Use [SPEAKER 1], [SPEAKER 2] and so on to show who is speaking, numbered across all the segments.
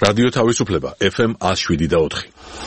[SPEAKER 1] რადიო თავისუფლება FM 107.4.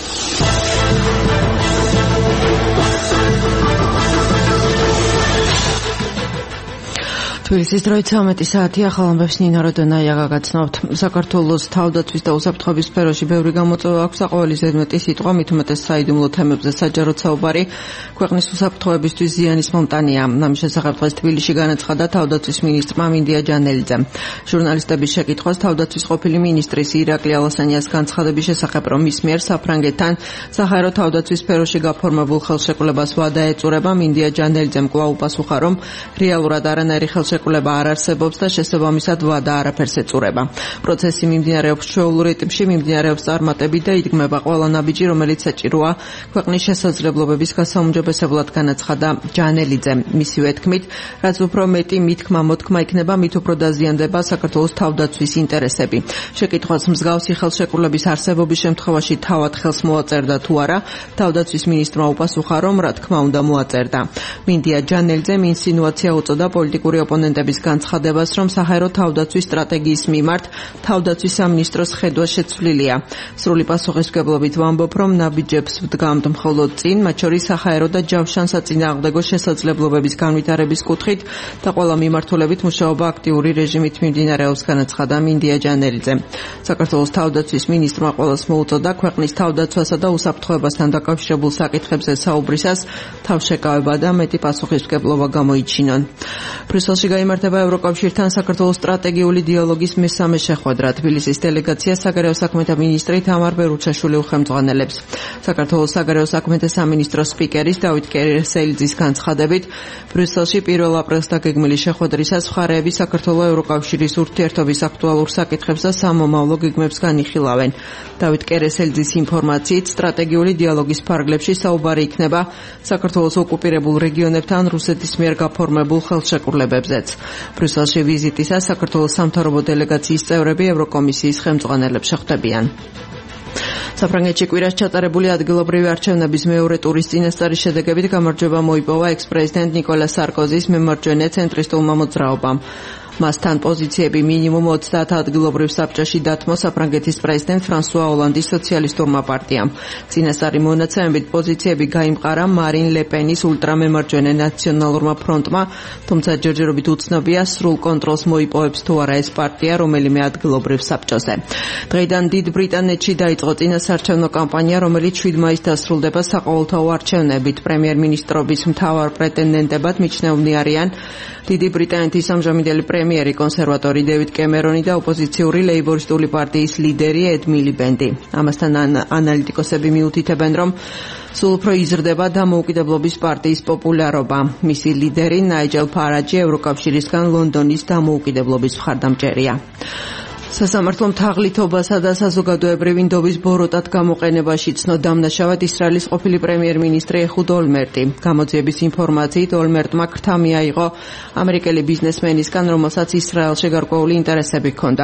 [SPEAKER 2] თბილისის დროით 13 საათი ახალ ამბებს ნინა როდონაია გაგაცნობთ. საქართველოს თავდაცვის და უსაფრთხოების სფეროში ბევრი გამოწვევა აქვს. საყოველის ზედმეტი სიტყვა მით უმეტეს საიდუმლო თემებზე საჯაროდ საუბარი ქვეყნის უსაფრთხოებისთვის ზიანის მომტანია. ამის შესახებ დღეს თბილისში განაცხადა თავდაცვის მინისტრმა მინდია ჯანელიძემ. ჟურნალისტების შეკითხვას თავდაცვის ყოფილი მინისტრის ირაკლი ალასანიას განცხადების შესახებ, რომ მის მიერ საფრანგეთთან საჰაერო თავდაცვის სფეროში გაფორმებულ ხელშეკრულებას ვადა ეწურება, მინდია ჯანელიძემ კვლავ უპასუხა, რომ რეალურად არანაირი ხელშეკრულება არ არსებობს და შესაბამისად ვადა არაფერს ეწურება. პროცესი მიმდინარეობს ჩვეულ რიტმში, მიმდინარეობს წარმატებით და იდგმება ყველა ნაბიჯი, რომელიც საჭიროა ქვეყნის შესაძლებლობების გასაუმჯობესებლად, განაცხადა ჯანელიძემ. მისივე თქმით, რაც უფრო მეტი მითქმა-მოთქმა იქნება, მით უფრო დაზიანდება საქართველოს თავდაცვის ინტერესები. შეკითხვას მსგავსი ხელშეკრულების არსებობის შემთხვევაში თავად ხელს მოაწერდა თუ არა, თავდაცვის მინისტრმა უპასუხა, რომ რა თქმა უნდა მოაწერდა. მინდია ჯანელიძემ ინსინუაცია უწოდა პოლიტიკური ოპონენტების განცხადებას, რომ საჰაერო თავდაცვის სტრატეგიის მიმართ თავდაცვის სამინისტროს ხედვა შეცვლილია. სრული პასუხისმგებლობით ვამბობ, რომ ნაბიჯებს ვდგამთ მხოლოდ წინ, მათ შორის საჰაერო და ჯავშან-საწინააღმდეგო შესაძლებლობების განვითარების კუთხით და ყველა მიმართულებით მუშაობა აქტიური რეჟიმით მიმდინარეობს, განაცხადა მინდია ჯანელიძემ. საქართველოს თავდაცვის მინისტრმა ყველას მოუწოდა ქვეყნის თავდაცვასა და უსაფრთხოებასთან დაკავშირებულ საკითხებზე საუბრისას თავშეკავება და მეტი პასუხისმგებლობა გამოიჩინონ. ბრიუსელში გაიმართება ევროკავშირთან საქართველოს სტრატეგიული დიალოგის მესამე შეხვედრა. თბილისის დელეგაციას საგარეო საქმეთა მინისტრი თამარ ბერუჩაშვილი უხელმძღვანელებს. საქართველოს საგარეო საქმეთა სამინისტროს სპიკერის დავით კერესელიძის განცხადებით, ბრიუსელში 1 აპრილს დაგეგმილი შეხვედრისას მხარეები საქართველოს ევროკავშირის ურთიერთობის აქტუალურ საკითხებს და სამომავლო გეგმებს განიხილავენ. დავით კერესელიძის ინფორმაციით, სტრატეგიული დიალოგის ფარგლებში საუბარი იქნება საქართველოს ოკუპირებულ რეგიონებთან რუსეთის მიერ გაფორმებულ ხელშეკრულებებზეც. ბრიუსელში ვიზიტისას საქართველოს სამთავრობო დელეგაციის წევრები ევროკომისიის ხელმძღვანელებს შეხვდებიან. საფრანგეთში კვირას ჩატარებული ადგილობრივი არჩევნების მეორე ტურის წინასწარის შედეგებით გამარჯვება მოიპოვა ექს-პრეზიდენტ ნიკოლა სარკოზის მემარჯვენე ცენტრისტულმა მოძრაობამ. მასთან პოზიციები მინიმუმ 30 ადგილობრივ საბჭოში დათმო საფრანგეთის პრეზიდენტ ფრანსუა ოლანდის სოციალისტურმა პარტიამ. წინასწარი მონაცემებით პოზიციები გაიმყარა მარინ ლე-პენის ულტრამემარჯვენე ნაციონალურმა ფრონტმა, თუმცა ჯერჯერობით უცნობია სრულ კონტროლს მოიპოვებს თუ არა ეს პარტია რომელიმე ადგილობრივ საბჭოზე. დღეიდან დიდ ბრიტანეთში დაიწყო წინასაარჩევნო კამპანია, რომელიც 7 მაისს დასრულდება საყოველთაო არჩევნებით. პრემიერ-მინისტრობის მთავარ პრეტენდენტებად მიჩნეულნი არიან დიდი ბრიტანეთის ამჟამინდელი პრემიერი კონსერვატორი დევიდ კემერონი და ოპოზიციური ლეიბორისტული პარტიის ლიდერი ედ მილიბენდი. ამასთან ანალიტიკოსები მიუთითებენ, რომ სულ უფრო იზრდება დამოუკიდებლობის პარტიის პოპულარობა. მისი ლიდერი ნაიჯელ ფარაჯი ევროკავშირისგან ლონდონის დამოუკიდებლობის მხარდამჭერია. სასამართლომ თაღლითობასა და საზოგადოებრივი ნდობის ბოროტად გამოყენებაში ცნო დამნაშავედ ისრაელის ყოფილი პრემიერ-მინისტრი ეჰუდ ოლმერტი. გამოძიების ინფორმაციით, ოლმერტმა ქრთა მიაიღო ამერიკელი ბიზნესმენისგან, რომელსაც ისრაელში გარკვეული ინტერესები ჰქონდა.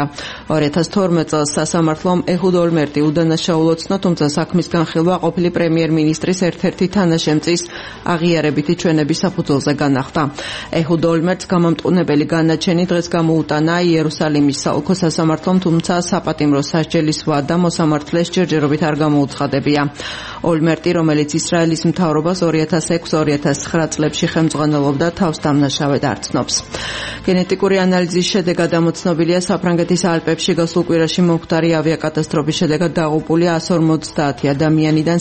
[SPEAKER 2] 2012 წელს სასამართლომ ეჰუდ ოლმერტი უდანაშაულო ცნო, თუმცა საქმის განხილვა ყოფილი პრემიერ-მინისტრის ერთ-ერთი თანაშემწის აღიარებითი ჩვენების საფუძველზე განახდა. ეჰუდ ოლმერტს გამამტყუნებელი განაჩენი დღეს გამოუტანა იერუსალიმის საოლქო სასამართლომ, თუმცა საპატიმრო სასჯელის ვადა მოსამართლეს ჯერჯერობით არ გამოუცხადებია. ოლმერტი, რომელიც ისრაელის მთავრობას 2006-2009 წლებში ხელმძღვანელობდა, თავს დამნაშავედ არ ცნობს. გენეტიკური ანალიზის შედეგად ამოცნობილია საფრანგეთის ალპებში გასულ კვირაში მომხდარი ავიაკატასტროფის შედეგად დაღუპული 150 ადამიანიდან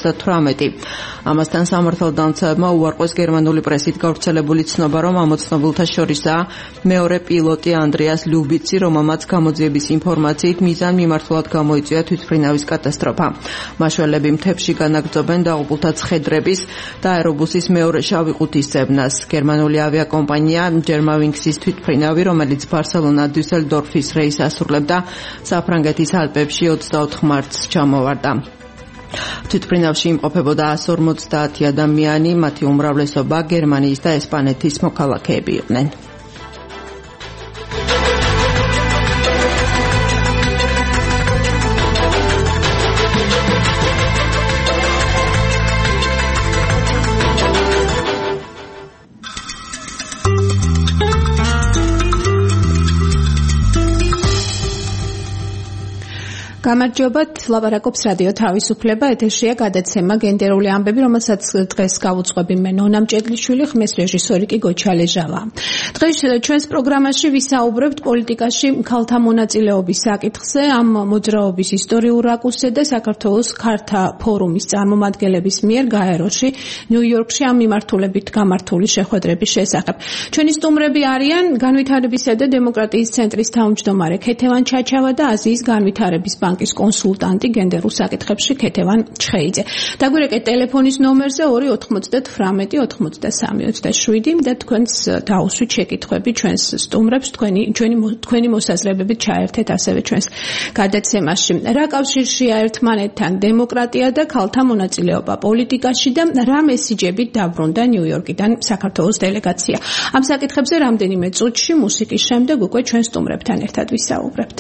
[SPEAKER 2] 78. ამასთან სამართალდამცავებმა უარყვეს გერმანული პრესით გავრცელებული ცნობა, რომ ამოცნობილთა შორისაა მეორე პილოტი ანდრეას ლუბიცი, რომელმაც გამოძიების ინფორმაციით მიზან მიმართულად გამოიწვია თვითმფრინავის კატასტროფა. მაშველები მთებში განაგრძობენ დაღუპულთა ცხედრების და აერობუსის მეორე შავი ყუთის ზებნას. გერმანული ავიაკომპანია Germanwings-ის თვითმფრინავი, რომელიც ბარსელონა-დიუსელდორფის რეისს ასრულებდა, საფრანგეთის ალპებში 24 მარტს ჩამოვარდა. თვითმფრინავში იმყოფებოდა 150 ადამიანი, მათი უმრავლესობა გერმანიის და ესპანეთის მოქალაქეები იყვნენ.
[SPEAKER 3] გამარჯობათ, ლაპარაკობს რადიო თავისუფლება, ეთერშია გადაცემა გენდერული ამბები, რომელსაც დღეს გავუძღვები მე ნონა მჭედლიშვილი, ხმის რეჟისორი კი გოჩალეჟავა. დღეს ჩვენს პროგრამაში ვისაუბრებთ პოლიტიკაში ქალთა მონაწილეობის საკითხზე, ამ მოძრაობის ისტორიურ რაკურსზე და საქართველოს ქალთა ფორუმის წარმომადგენლების მიერ გაეროში, ნიუ-იორკში ამ მიმართულებით გამართული შეხვედრების შესახებ. ჩვენი სტუმრები არიან განვითარებისა და დემოკრატიის ცენტრის თავმჯდომარე ქეთევან ჩაჩავა და აზიის განვითარების ბანკის კონსულტანტი გენდერულ საკითხებში ქეთევან ჩხეიძე. დაგვირეკეთ ტელეფონის ნომერზე 298-93-27 და თქვენს დაუსვით შეკითხვები ჩვენს სტუმრებს, თქვენი მოსაზრებებით ჩაერთეთ ასევე ჩვენს გადაცემაში. რა კავშირშია ერთმანეთთან დემოკრატია და ქალთა მონაწილეობა პოლიტიკაში და რა მესიჯებით დაბრუნდა ნიუ-იორკიდან საქართველოს დელეგაცია. ამ საკითხებზე რამდენიმე წუთში მუსიკის შემდეგ უკვე ჩვენ სტუმრებთან ერთად ვისაუბრებთ.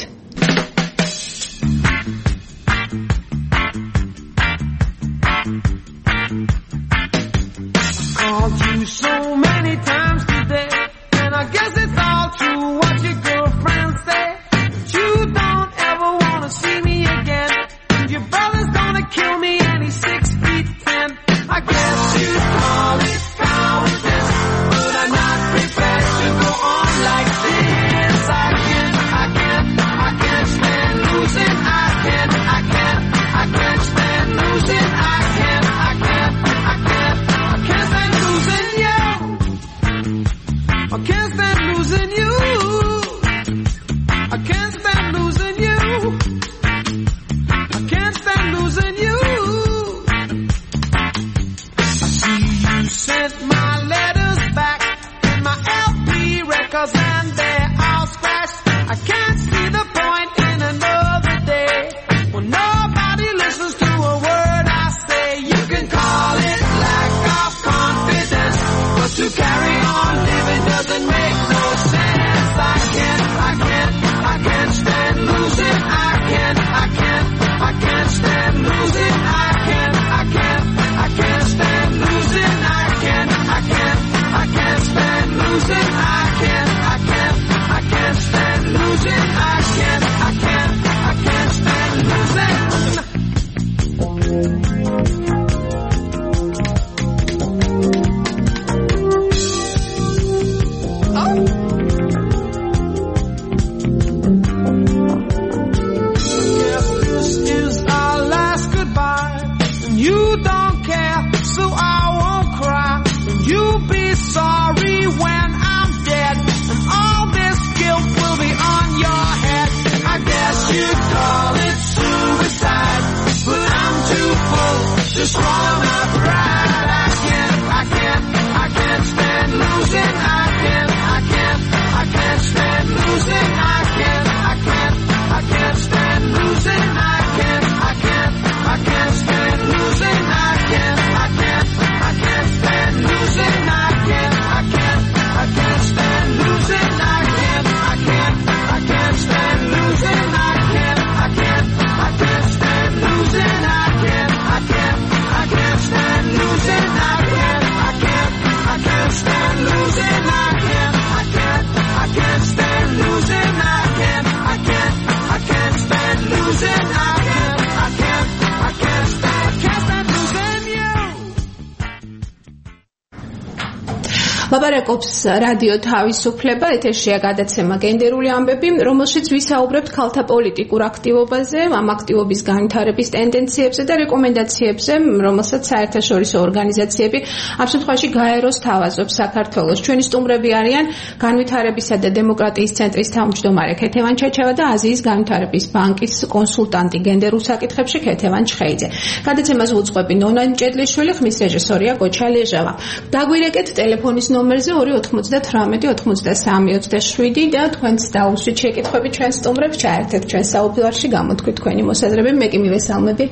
[SPEAKER 4] Called you so many times today, and I guess it's all true what your girlfriend said. You don't ever want to see me again, and your brother's gonna kill me and he's 6'10". I guess you'd call it cowardice, but I'm not prepared to go on like this. I can't stand losing. I can't stand losing. I can't stand losing you. I can't stand losing you. I can't stand losing you. I can't stand losing you. I see you sent my letters back and my LP records and they're all scratched. I can't see the point in another day when nobody listens to a word I say. You can call it lack of confidence, but to carry on living doesn't make no sense. I can't stand losing. I can't stand losing. I can't stand losing. I can't stand losing. I can't stand losing. I can't stand losing. Guess this is our last goodbye, and you don't care, so I won't cry. And you'll be sorry when I'm dead, and all this guilt will be on your head. I guess you'd call it suicide, but I'm too full to swallow my pride. I can't stand losing. I can't stand losing. I can't stand losing. I can't stand losing. I can't stand losing. I can't stand losing. I can't stand losing. I can't stand losing. I can't stand losing. I can't stand losing. I can't stand losing. I can't stand losing. I can't stand losing you.
[SPEAKER 3] ლაპარაკობს რადიო თავისუფლება, ეთერშია გადაცემა გენდერული ამბები, რომელშიც ვისაუბრებთ ქალთა პოლიტიკურ აქტივობაზე, ამ აქტივობის განვითარების ტენდენციებზე და რეკომენდაციებზე, რომელსაც საერთაშორისო ორგანიზაციები ამ შემთხვევაში გაეროს თავაზობს საქართველოს. ჩვენი სტუმრები არიან განვითარებისა და დემოკრატიის ცენტრის თავმჯდომარე ქეთევან ჩაჩავა და აზიის განვითარების ბანკის კონსულტანტი გენდერულ საკითხებში ქეთევან ჩხეიძე. გადაცემას უძღვები ნონა მჭედლიშვილი, ხმის რეჟისორია გოჩალეჟავა. დაგვირეკეთ ტელეფონის ნომერზე 298-93-27 და თქვენს დაუსვით შეკითხვები ჩვენ სტუმრებს ჩაერთეთ ჩვენ საუბარში, გამოთქვით თქვენი მოსაზრებები. მე კი მივესალმები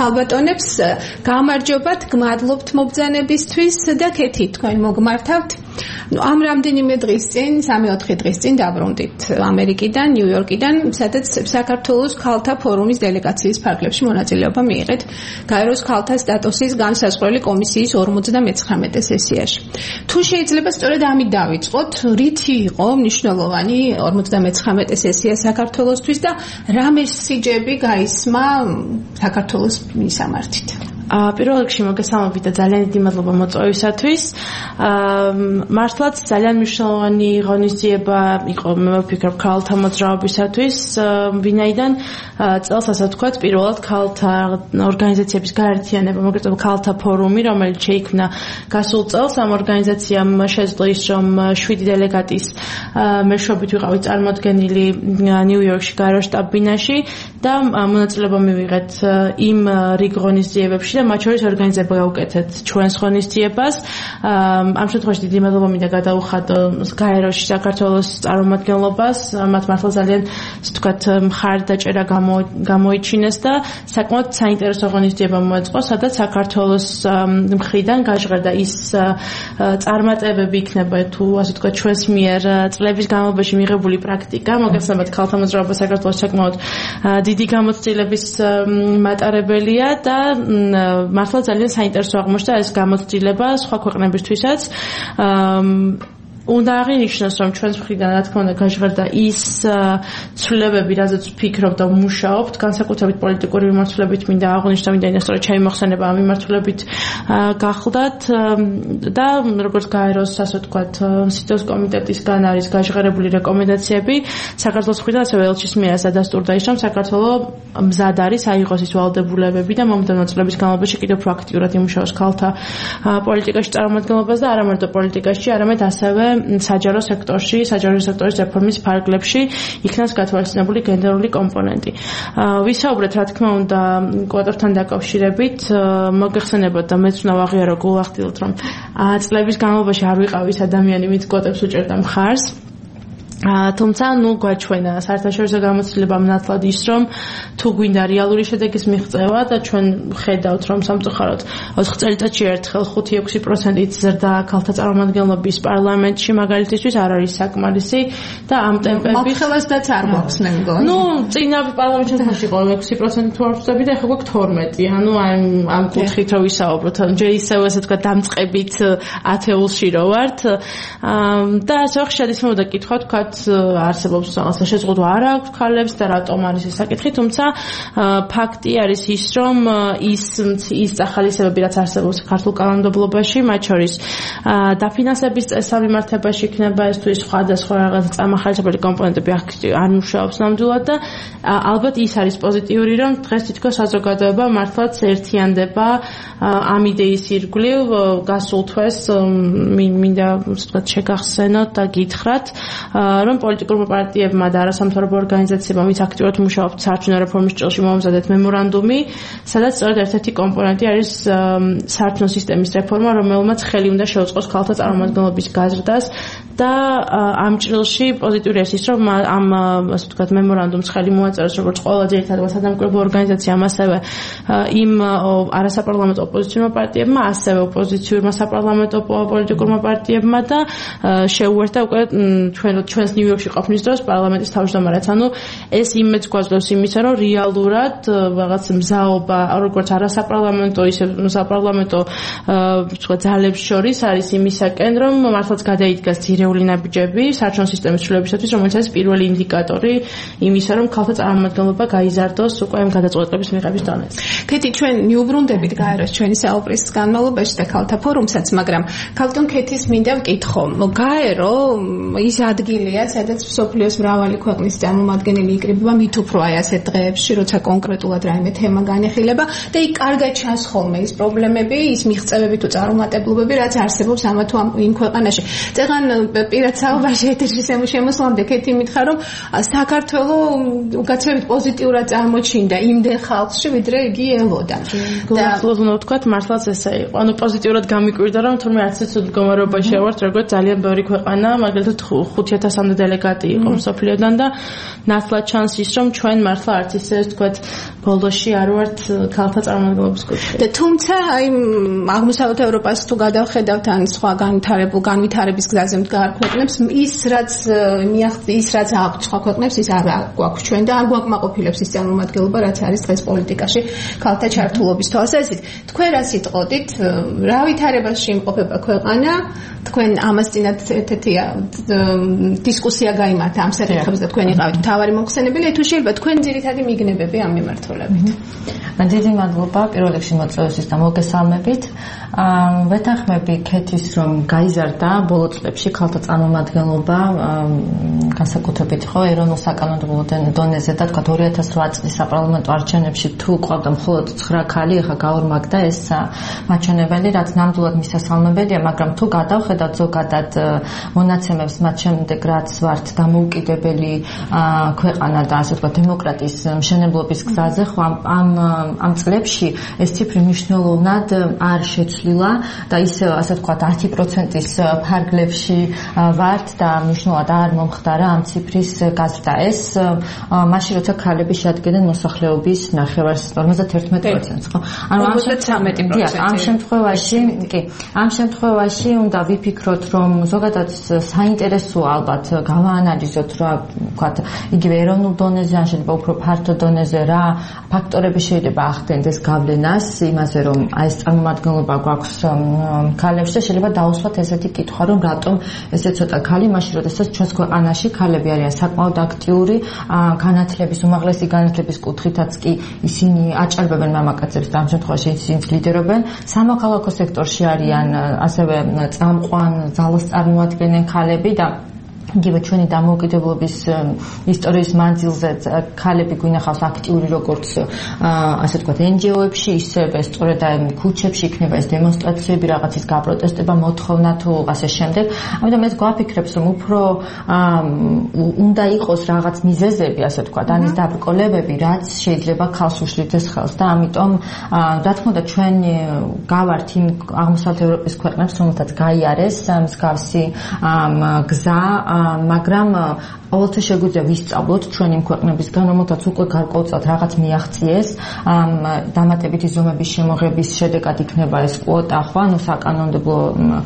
[SPEAKER 3] ქალბატონებს. გამარჯობათ, გმადლობთ მობრძანებისთვის და ქეთი თქვენ მოგმართავთ. ამ რამდენიმე დღის წინ 3-4 დღის წინ დაბრუნდით ამერიკიდან, ნიუ-იორკიდან, სადაც საქართველოს ქალთა ფორუმის დელეგაციის ფარგლებში მონაწილეობა მიიღეთ გაეროს ქალთა სტატუსის განსაზღვრელი კომისიის 59 სესიაში. თუ შეიძლება სწორედ ამით დავიწყოთ, რითი იყო მნიშვნელოვანი 59 სესია საქართველოსთვის და რა მესიჯები გაისმა საქართველოს მისამართით?
[SPEAKER 5] პირველ რიგში მოგესალმებით და ძალიან დიდი მადლობა მოწვევისათვის. მართლაც ძალიან მნიშვნელოვანი ღონისძიება იყო, მე ვფიქრობ, ქალთა მოძრაობისათვის, ვინაიდან წელს ასე ვთქვათ, პირველად ქალთა ორგანიზაციების გაერთიანება, მოგეწონება ქალთა ფორუმი, რომელიც შეიქმნა გასულ წელს, ამ ორგანიზაციამ შეძლო ის, რომ 7 დელეგატის მეშვეობით ვიყავით წარმოდგენილი ნიუ-იორკში გაეროს შტაბ-ბინაში და მონაწილეობა მივიღეთ იმ რიგ ღონისძიებებში და მათ შორის ორგანიზება გავუკეთეთ ჩვენს ღონისძიებას. ამ შემთხვევაში დიდი მადლობა მინდა გადაუხადო გაეროში საქართველოს წარმომადგენლობას, მათ მართლა ძალიან ასე ვთქვათ მხარდაჭერა გამოიჩინეს და საკმაოდ საინტერესო ღონისძიება მოეწყო, სადაც საქართველოს მხრიდან გაჟღერდა ის წარმატებები იქნება თუ ასე ვთქვათ ჩვენს მიერ წლების განმავლობაში მიღებული პრაქტიკა, მოგესალმებით ქალთა მოძრაობა საქართველოს საკმაოდ დიდი გამოცდილების მატარებელია და მართლა ძალიან საინტერესო აღმოჩნდა ეს გამოცდილება სხვა ქვეყნებისთვისაც. უნდა აღინიშნოს, რომ ჩვენს მხრიდან რა თქმა უნდა გაჟღერდა ის ცვლილებები, რაზეც ვფიქრობ და ვმუშაობთ, განსაკუთრებით პოლიტიკური მიმართულებით მინდა აღვნიშნო, ვინაიდან სწორედ ჩემი მოხსენება ამ მიმართულებით გახლდათ და როგორც გაეროს ასე ვთქვათ სიტუაციის კომიტეტისგან არის გაჟღერებული რეკომენდაციები საქართველოს მხრიდან, ასევე ელჩის მიერ სადასტურდა ის, რომ საქართველოს მზად არის აიღოს ის ვალდებულებები და მომდევნო წლების განმავლობაში კიდევ პროაქტიურად იმუშაოს ქალთა პოლიტიკაში წარმომადგენლობას და არა მარტო პოლიტიკაში, არამედ ასევე საჯარო სექტორის რეფორმის ფარგლებში იქნას გათვალისწინებული გენდერული კომპონენტი. ვისაუბრეთ რა თქმა უნდა კვოტებთან დაკავშირებით, მოგეხსენებათ და მეც უნდა ვაღიარო გულახდილად, რომ წლების განმავლობაში არ ვიყავ ის ადამიანი, ვინც კვოტებს უჭერდა მხარს. თუმცა გვაჩვენა საერთაშორისო გამოცდილებამ ნათლად ის, რომ თუ გვინდა რეალური შედეგის მიღწევა და ჩვენ ხედავთ, რომ სამწუხაროდ 4 წელიწადში ერთხელ 5-6%-ით ზრდა ქალთა წარმომადგენლობის პარლამენტში მაგალითისთვის არ არის საკმარისი და ამ ტემპებით
[SPEAKER 3] მოხელასდაც არ გვაქვს მე მგონი.
[SPEAKER 5] წინა პარლამენტში იყო 6% თუ არ ვწდები და ახლა გვაქვს 12. ამ კუთხით რო ვისაუბროთ, ჯერ ისევ ასე თქვა დამწყებით ათეულში რო ვართ და ასე ხშირად ისმოდა კითხვა თქვა არსებობს შეზღუდვა არ აქვს ქალებს და რატომ არის ეს საკითხი, თუმცა ფაქტი არის ის, რომ ის წახალისებები, რაც არსებობს ქართულ კანონმდებლობაში, მათ შორის დაფინანსების წესამიმართებაში იქნება ეს თუ ის სხვადასხვა რაღაც წარმახალისებელი კომპონენტები არ მუშაობს ნამდვილად და ალბათ ის არის პოზიტიური, რომ დღეს თითქოს საზოგადოება მართლაც ერთიანდება ამ idეის ირგვლივ. გასულ თვეს მინდა ვთქვათ შეგახსენოთ და გითხრათ, რომ პოლიტიკურმა პარტიებმა და არასამთავრობო ორგანიზაციებმა ვინც აქტიურად მუშაობთ საარჩევნო რეფორმის ჭრილში მომზადეთ მემორანდუმი, სადაც სწორედ ერთ-ერთი კომპონენტი არის საარჩევნო სისტემის რეფორმა, რომელმაც ხელი უნდა შეუწყოს ქალთა წარმომადგენლობის გაზრდას და ამ ჭრილში პოზიტიური არის ის, რომ ამ ასე ვთქვათ მემორანდუმს ხელი მოაწერეს როგორც ყველა ძირითადად სადამკვირვებლო ორგანიზაციამ, ასევე იმ არასაპარლამენტო ოპოზიციურმა პარტიებმა, ასევე ოპოზიციურმა საპარლამენტო პოლიტიკურმა პარტიებმა და შეუერთდა უკვე ჩვენს ნიუ-იორკში ყოფნის დროს პარლამენტის თავმჯდომარეს. ანუ ეს იმედს გვაძლევს იმისა, რომ რეალურად რაღაც მზაობა როგორც არასაპარლამენტო, ისე საპარლამენტო ვთქვათ ძალებს შორის არის იმისაკენ, რომ მართლაც გადაიდგას ძირეული ნაბიჯები საარჩევნო სისტემის ცვლილებისათვის, რომელიც არის პირველი ინდიკატორი იმისა, რომ ქალთა წარმომადგენლობა გაიზარდოს უკვე ამ გადაწყვეტილების მიღების დონეზე.
[SPEAKER 3] ქეთი, ჩვენ მიუბრუნდებით გაეროს ჩვენი საუბრის განმავლობაში და ქალთა ფორუმსაც, მაგრამ ქალტონ ქეთის მინდა ვკითხო, გაერო ის ადგილია, სადაც მსოფლიოს მრავალი ქვეყნის წარმომადგენელი იკრიბება მით უფრო აი ასეთ დღეებში, როცა კონკრეტულად რაიმე თემა განიხილება და იქ კარგად ჩანს ხოლმე ის პრობლემები, ის მიღწევები თუ წარუმატებლობები, რაც არსებობს ამა თუ იმ ქვეყანაში. წეგან პირად საუბარში ეთერში შემოსვლამდე კეთი მითხრა რომ საქართველოს უკაცრებით პოზიტიურად წარმოჩინდა იმდენ ხალხში ვიდრე იგი ელოდა
[SPEAKER 5] და უბრალოდ ვთქვათ მართლაც ესე იყო ანუ პოზიტიურად გამიკვირდა რომ თურმე არც ისე მდგომარეობაში ავართ როგორც ძალიან ბევრი ქვეყანა მაგალითად 5000-მდე დელეგატი იყო მსოფლიოდან და ნათლად ჩანს ის რომ ჩვენ მართლა არც ისე ვთქვათ ბოლოში არ ვართ ქალთა წარმომადგენლობის კუთხე
[SPEAKER 3] და თუმცა აი აღმოსავლეთ ევროპას თუ გადავხედავთ ან სხვა განვითარების გზაზე მდგარ ქვეყნებს ის რაც აქვს სხვა ქვეყნებს ის არ გვაქვს ჩვენ და არ გვაკმაყოფილებს ის წარმომადგენლობა რაც არის დღეს პოლიტიკაში ქალთა ჩართულობის თვალსაზრისით თქვენ რა სიტყოდით რა ვითარებაში იმყოფება ქვეყანა თქვენ ამას წინათ ერთ-ერთი დისკუსია გაიმართა ამ საკითხებზე და თქვენ იყავით მთავარი მომხსენებელი თუ შეიძლება თქვენ ძირითადი მიგნებები ამ მიმართულებით
[SPEAKER 2] დიდი მადლობა პირველ რიგში მოწვევისთვის და მოგესალმებით ვეთანხმები ქეთის რომ გაიზარდა ბოლო წლებში ქალთა წარმომადგენლობა განსაკუთრებით ხო ეროვნულ საკანონმდებლო დონეზე და თქვა 2008 წლის საპარლამენტო არჩევნებში თუ ყავდა მხოლოდ 9 ქალი ახლა გაორმაგდა ეს მაჩვენებელი რაც ნამდვილად მისასალმებელია მაგრამ თუ გადავხედავთ ზოგადად მონაცემებს მათ შემდეგ რაც ვართ დამოუკიდებელი ქვეყანა და ასე ვთქვათ დემოკრატიის მშენებლობის გზაზე ხო ამ წლებში ეს ციფრი მნიშვნელოვნად არ შეცვლილა და ისე ასე ვთქვათ 10%-ის ფარგლებში ვართ და მნიშვნელოვნად არ მომხდარა ამ ციფრის გაზრდა ეს მაშინ როცა ქალები შეადგენენ მოსახლეობის 51%-ს ხო ანუ ამ შემთხვევაში უნდა ვიფიქროთ რომ ზოგადად საინტერესოა ალბათ გავაანალიზოთ რა ვთქვათ იგივე ეროვნულ დონეზე ან შეიძლება უფრო ფართო დონეზე რა ფაქტორები შეიძლება ახდენდეს გავლენას იმაზე რომ აი ეს წარმომადგენლობა გვაქვს ქალებში და შეიძლება დაუსვათ ესეთი კითხვა რომ რატომ ესე ცოტა ქალი მაშინ როდესაც ჩვენს ქვეყანაში ქალები არიან საკმაოდ აქტიური განათლების უმაღლესი განათლების კუთხითაც კი ისინი აჭარბებენ მამაკაცებს და ამ შემთხვევაში ისინი ლიდერობენ სამოქალაქო სექტორში არიან ასევე წამყვან ძალას წარმოადგენენ ქალები და იგივე ჩვენი დამოუკიდებლობის ისტორიის მანძილზე ქალები გვინახავს აქტიური როგორც ასე ვთქვათ NGO-ებში ისევე სწორედ აი ქუჩებში იქნება ეს დემონსტრაციები რაღაცის გაპროტესტება მოთხოვნა თუ ასე შემდეგ ამიტომ ეს გვაფიქრებს რომ უფრო უნდა იყოს რაღაც მიზეზები ასე ვთქვათ ან ის დაბრკოლებები რაც შეიძლება ქალს უშლიდეს ხელს და ამიტომ რა თქმა უნდა ჩვენ გავართ იმ აღმოსავლეთ ევროპის ქვეყნებს რომელთაც გაიარეს მსგავსი გზა მაგრამ ყოველთვის შეგვიძლია ვისწავლოთ ჩვენ იმ ქვეყნებისგან რომელთაც უკვე გარკვეულწილად რაღაც მიაღწიეს დამატებითი ზომების შემოღების შედეგად იქნება ეს კვოტა ხო ანუ საკანონმდებლო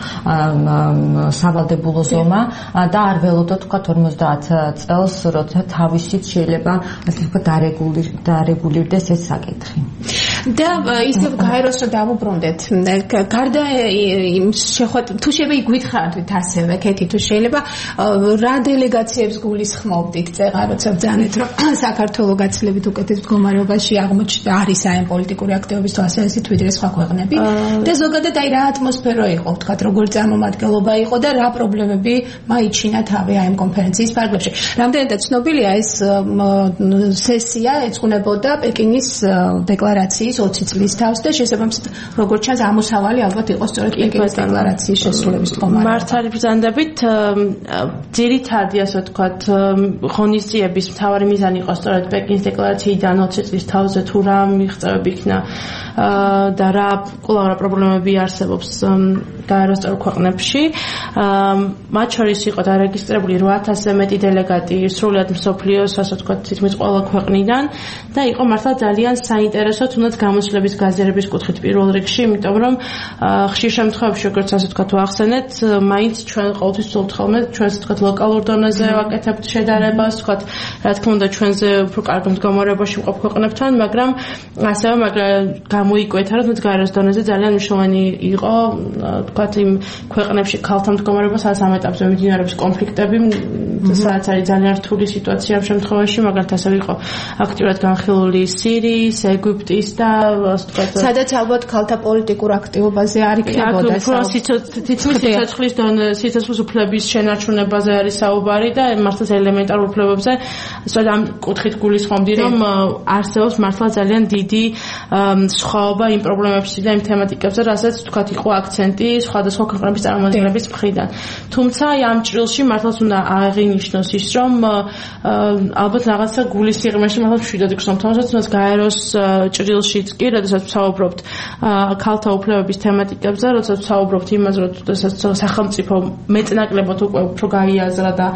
[SPEAKER 2] სავალდებულო ზომა და არ ველოდოთ თქვა 50 წელს როცა თავისით შეიძლება ასე ვთქვა დარეგულირდეს ეს საკითხი
[SPEAKER 3] და ისევ გაეროს რომ დავუბრუნდეთ გარდა იმ თუ შეიძლება გვითხრათ ასევე კეთი თუ შეიძლება რა დელეგაციებს გულისხმობდით წეღა როცა ბრძანეთ რომ საქართველოს გაცილებით უკეთეს მდგომარეობაში აღმოჩნდა არის აი პოლიტიკური აქტივობის თვალსაზრისით ვიდრე სხვა ქვეყნები და ზოგადად აი რა ატმოსფერო იყო თქვათ როგორი წარმომადგენლობა იყო და რა პრობლემები მაიჩინა თავი აი ამ კონფერენციის ფარგლებში რამდენადაც ცნობილია ეს სესია ეძღვნებოდა პეკინის დეკლარაციის 20 წლის თავს და შესაბამისად როგორც ჩანს ამოსავალი ალბათ იყო სწორედ პეკინის დეკლარაციის შესრულების მდგომარეობა
[SPEAKER 5] მართალი ბრძანდებით ძირითადი ასე ვთქვათ ღონისძიების მთავარი მიზანი იყო სწორედ პეკინის დეკლარაციიდან 20 წლის თავზე თუ რა მიღწევები იქნა და რა პრობლემები არსებობს გაეროს ქვეყნებში მათ შორის იყო დარეგისტრირებული 8000-ზე მეტი დელეგატი სრულად მსოფლიოს ასე ვთქვათ თითქმის ყველა ქვეყნიდან და იყო მართლა ძალიან საინტერესო თუნდაც გამოსვლების გაზიარების კუთხით პირველ რიგში იმიტომ რომ ხშირ შემთხვევებში როგორც ასე ვთქვათ ვახსენეთ მაინც ჩვენ ყოველთვის ვცდილობთ ხოლმე ჩვენს ვთქვათ ლოკალურ დონეზე ვაკეთებთ შედარებას ვთქვათ რა თქმა უნდა ჩვენზე უფრო კარგ მდგომარეობაში მყოფ ქვეყნებთან მაგრამ ასევე გამოიკვეთა რომ გაეროს დონეზე ძალიან მნიშვნელოვანი იყო ვთქვათ იმ ქვეყნებში ქალთა მდგომარეობა სადაც ამ ეტაპზე მიმდინარეობს კონფლიქტები სადაც არის ძალიან რთული სიტუაცია ამ შემთხვევაში, მაგალითად ასევე იყო აქტიურად განხილული სირიის, ეგვიპტის და
[SPEAKER 3] სადაც ალბათ ქალთა პოლიტიკურ აქტივობაზე არ იქნებოდა
[SPEAKER 5] სიცოცხლის უფლების შენარჩუნებაზე არის საუბარი და მართლაც ელემენტარულ უფლებებზე, სწორედ ამ კუთხით გულისხმობდი, რომ არსებობს მართლა ძალიან დიდი სხვაობა იმ პრობლემებში და იმ თემატიკებზე, რასაც თქვათ იყო აქცენტი სხვადასხვა ქვეყნების წარმომადგენლების მხრიდან. თუმცა ამ ჭრილში მართლაც უნდა აღინიშნოს ის, რომ ალბათ რაღაცა გულის სიღრმეში მართლა მშვიდად იქნება, თუმცა გაეროს ჭრილშიც კი, როდესაც ვსაუბრობთ ქალთა უფლებების თემატიკებზე, როდესაც ვსაუბრობთ იმაზე, როდესაც სახელმწიფო მეტნაკლებად უფრო გაიაზრა და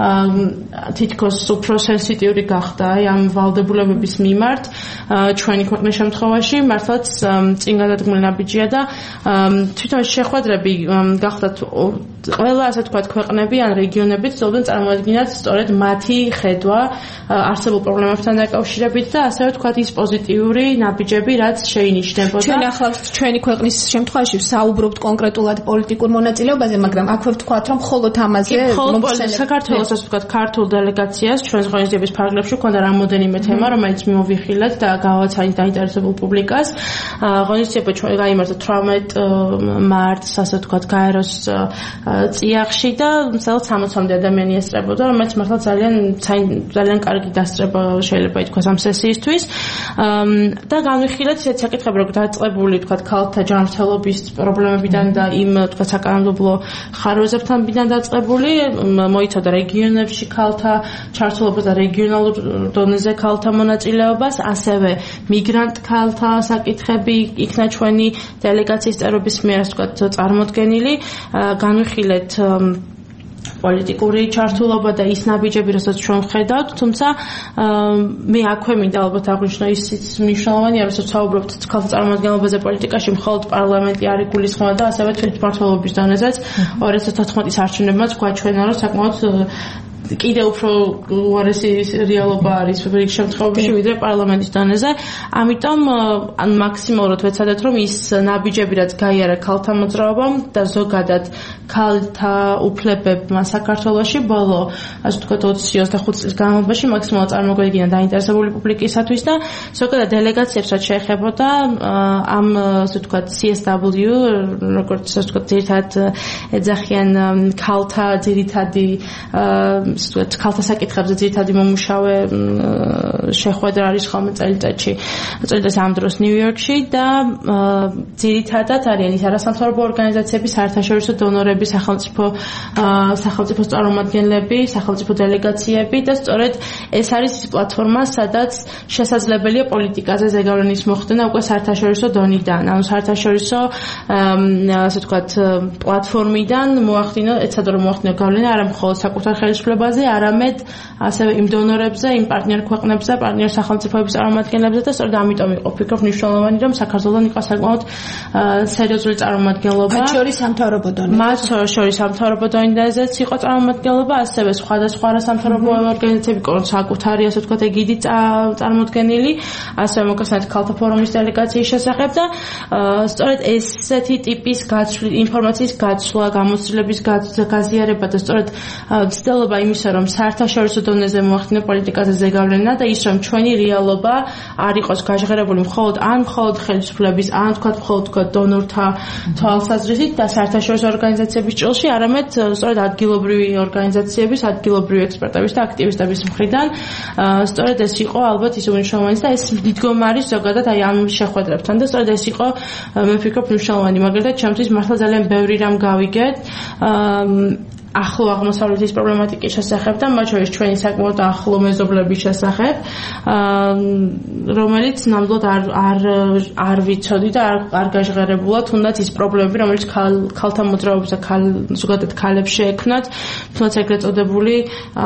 [SPEAKER 5] თითქოს უფრო სენსიტიური გახდა ამ ვალდებულებების მიმართ ჩვენი ქვეყნის შემთხვევაში, მართლაც წინ გადადგმული ნაბიჯია და თვითონ შეხვედრები გახდათ ყველა ასე თქვათ ქვეყნები ან რეგიონები ცდილობდნენ წარმოადგინათ სწორედ მათი ხედვა არსებულ პრობლემებთან დაკავშირებით და ასევე თქვათ ის პოზიტიური ნაბიჯები, რაც შეინიშნებოდა.
[SPEAKER 3] ჩვენ ახლა ჩვენი ქვეყნის შემთხვევაში ვსაუბრობთ კონკრეტულად პოლიტიკურ მონაწილეობაზე, მაგრამ აქ ვთქვათ, რომ მხოლოდ ამაზე
[SPEAKER 5] საქართველოს ასე ვთქვათ ქართულ დელეგაციას ჩვენს ღონისძიების ფარგლებში ჰქონდა რამოდენიმე თემა, რომელიც მივიღილეთ და გავაცანით დაინტერესებულ პუბლიკას. ღონისძიება გაიმართა 18 მარტს, ასე ვთქვათ, გაეროს წიაღში და მსალად 60-მდე ადამიანი ესწრებოდა, რომელიც მართლა ძალიან კარგი დასწრება შეიძლება ითქვას ამ სესიისთვის. და განვიხილეთ ისეთ საკითხები, როგორც დაწყებული, თქვათ, ქალთა ჯანმრთელობის პრობლემებიდან და იმ, თქვათ, საკანონმდებლო ხარვეზებთან დაწყებული, მოიცავდა რეგიონებში ქალთა ჩართულობას და რეგიონალურ დონეზე ქალთა მონაწილეობას, ასევე მიგრანტ ქალთა საკითხები იქნა ჩვენი დელეგაციის წევრების მიერ, თქვათ, წარმოდგენილი. განვიხილეთ პოლიტიკური ჩართულობა და ის ნაბიჯები, რასაც ჩვენ ვხედავთ, თუმცა მე აქვე მინდა ალბათ აღვნიშნო ისიც მნიშვნელოვანია, რასაც ვსაუბრობთ ქალთა წარმოადგენლობაზე პოლიტიკაში, მხოლოდ პარლამენტი არ იგულისხმება და ასევე თვითმმართველობის დონეზეც 2014 არჩევნებმაც გვაჩვენა, რომ საკმაოდ კიდე უფრო უარესი რეალობა არის რიგ შემთხვევებში ვიდრე პარლამენტის დონეზე. ამიტომ ან მაქსიმალურად ვეცადეთ, რომ ის ნაბიჯები, რაც გაიარა ქალთა მოძრაობამ და ზოგადად ქალთა უფლებებმა საქართველოში ბოლო, ასე ვთქვათ, 20-25 წლის განმავლობაში მაქსიმალურად წარმოგვიდგინა დაინტერესებული პუბლიკისათვის და ზოგადად დელეგაციებს რაც შეეხებოდა ამ, ასე ვთქვათ, CSW, როგორც ასე ვთქვათ, ძირითადად ეძახიან ქალთა ძირითადი ქალთა საკითხებზე ძირითადი მომუშავე შეხვედრა არის ხოლმე წელიწადში ამ დროს ნიუ-იორკში და ძირითადად არიან ის არასამთავრობო ორგანიზაციები, საერთაშორისო დონორები, სახელმწიფოს წარმომადგენლები, სახელმწიფო დელეგაციები და სწორედ ეს არის ის პლატფორმა, სადაც შესაძლებელია პოლიტიკაზე ზეგავლენის მოხდენა უკვე საერთაშორისო დონიდან, ანუ საერთაშორისო ასე ვთქვათ პლატფორმიდან ეცადო რომ მოახდინო გავლენა არა მხოლოდ საკუთარ ხელისუფლებაზე, არამედ ასევე იმ დონორებზე, იმ პარტნიორ ქვეყნებზე, პარტნიორ სახელმწიფოების წარმომადგენლებზე და სწორედ ამიტომ იყო ვფიქრობ მნიშვნელოვანი, რომ საქართველოს იყო საკმაოდ სერიოზული წარმომადგენლობა.
[SPEAKER 3] მათ შორის სამთავრობო დონეზე.
[SPEAKER 5] მათ შორის სამთავრობო დონეზეც იყო წარმომადგენლობა, ასევე სხვადასხვა არასამთავრობო ორგანიზაციები, საკუთარი ასე ვთქვათ ეგიდი წარმოდგენილი, ასევე მოგესალმებით ქალთა ფორუმის დელეგაციის შესახებ და სწორედ ესეთი ტიპის ინფორმაციის გაცვლა, გამოცდილების გაზიარება და სწორედ ცდილობა იმისა, რომ საერთაშორისო დონეზე მოახდინო პოლიტიკაზე ზეგავლენა და ის, რომ ჩვენი რეალობა არ იყოს გაჟღერებული მხოლოდ ხელისუფლების, ან მხოლოდ დონორთა თვალსაზრისით და საერთაშორისო ორგანიზაციების ჭრილში, არამედ სწორედ ადგილობრივი ორგანიზაციების, ადგილობრივი ექსპერტების და აქტივისტების მხრიდან. სწორედ ეს იყო ალბათ ის უნიშნავანი და ეს მიდგომარი ზოგადად აი ამ შეხვედრებთან და სწორედ ეს იყო მე ვფიქრობ მნიშვნელოვანი, მაგალითად ჩემთვის მართლა ძალიან ბევრი რამ გავიგეთ ახლო აღმოსავლეთის პრობლემატიკის შესახებ და მათ შორის ჩვენი საკმაოდ ახლო მეზობლების შესახებ, რომელიც ნამდვილად არ ვიცოდი და არ გაჟღერებულა, თუნდაც ის პრობლემები, რომელიც ქალთა მოძრაობის და ზოგადად ქალებს შეექმნათ, თუნდაც ეგრეთ წოდებული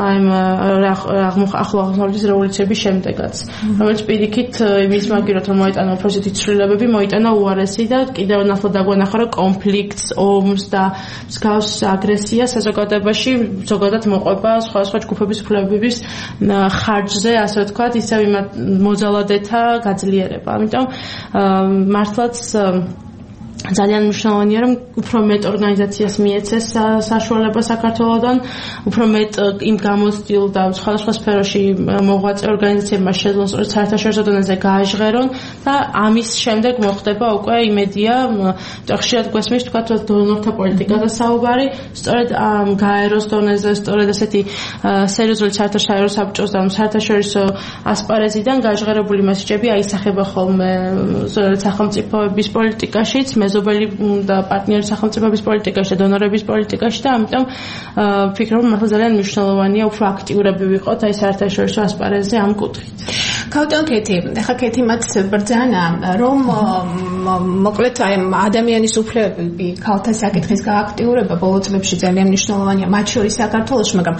[SPEAKER 5] ახლო აღმოსავლეთის რევოლუციების შემდეგაც, რომელიც პირიქით იმის მაგივრად რომ მოიტანა უფროსეთი ცვლილებები, მოიტანა უარესი და კიდევ ნახლა დაგვანახა, რომ კონფლიქტს, ომს და მსგავს აგრესიას საზოგადოებაში ზოგადად მოყვება სხვადასხვა ჯგუფების უფლებების ხარჯზე, ასე ვთქვათ, ისევ იმ მოძალადეთა გაძლიერება. ამიტომ მართლაც ძალიან მნიშვნელოვანია რომ უფრო მეტ ორგანიზაციას მიეცეს საშუალება საქართველოსთან, უფრო მეტ იმ გამოცდილ და სხვადასხვა სფეროში მოღვაწე ორგანიზაციებმა შეძლონ სწორედ საერთაშორისო დონეზე გააჟღერონ და ამის შემდეგ მოხდება უკვე იმედია, ხშირად გვესმის თქვა დონორთა პოლიტიკაზე საუბარი, სწორედ გაეროს დონეზე, სწორედ ასეთი სერიოზული საერთაშორისო საბჭოს და საერთაშორისო ასპარეზიდან გააჟღერებული მესეჯები აისახება ხოლმე სახელმწიფოების პოლიტიკაშიც, მეზობელი და პარტნიორი სახელმწიფოების პოლიტიკაში და დონორების პოლიტიკაში და ამიტომ ვფიქრობ, რომ მართლა ძალიან მნიშვნელოვანია უფრო აქტიურები ვიყოთ აი საერთაშორისო ასპარეზზე ამ კუთხით.
[SPEAKER 3] გავუტან კეთი, ახლა კეთი მათ ბრძანა, რომ მოკლედ აი ადამიანის უფლებები, ქალთა საკითხის გააქტიურება ბოლო წლებში ძალიან მნიშვნელოვანია, მათ შორის საქართველოში, მაგრამ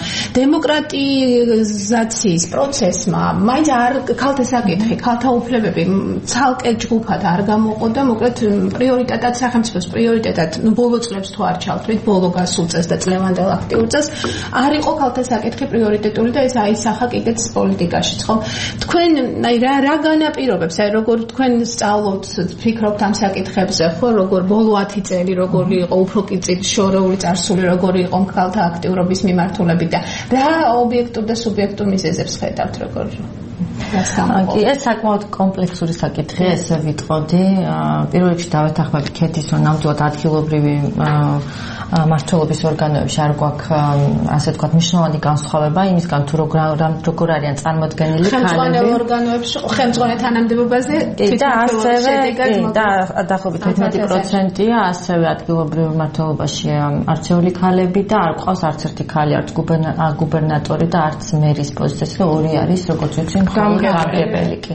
[SPEAKER 3] დემოკრატიზაციის პროცესმა მაინც არ ქალთა საკითხი, ქალთა უფლებები ცალკე ჯგუფად არ გამოყო და მოკლედ პრიორიტეტად სახელმწიფოს პრიორიტეტად ბოლო წლებს თუ არ ჩავთვლით, ბოლო გასულ წელს და წლევანდელ აქტიურ წელს არ იყო ქალთა საკითხი პრიორიტეტული და ეს აისახა კიდეც პოლიტიკაშიც, ხო? თქვენ აი რა განაპირობებს, აი როგორ თქვენ სწავლობთ, ფიქრობთ ამ საკითხებზე, ხო, როგორ ბოლო 10 წელი როგორი იყო უფრო კიწით შორეული წარსული, როგორი იყო ქალთა აქტიურობის მიმართულებით და რა ობიექტურ და სუბიექტურ მიზეზებს ხედავთ, როგორ
[SPEAKER 6] ეს საკმაოდ კომპლექსური საკითხია, ესე ვიტყოდი. პირველ რიგში დავეთანხმებ კეთის, რომ ნამდვილად ადგილობრივი მმართველობის ორგანოებში არ გვაქვს ასე ვთქვათ მნიშვნელოვანი განსხვავება იმისგან თუ როგორ არიან წარმოდგენილი
[SPEAKER 3] ხელმძღვანელ ორგანოებში ხელმძღვანელ თანამდებობაზე
[SPEAKER 6] და ასევე და დაახლოებით 11%-ია ასევე ადგილობრივ მმართველობაში არჩეული ქალები და არ ყავს არც ერთი ქალი, არც გუბერნატორი და არც მერის პოზიციაზე და ორი არის როგორც ვიცი გამგებელი კი.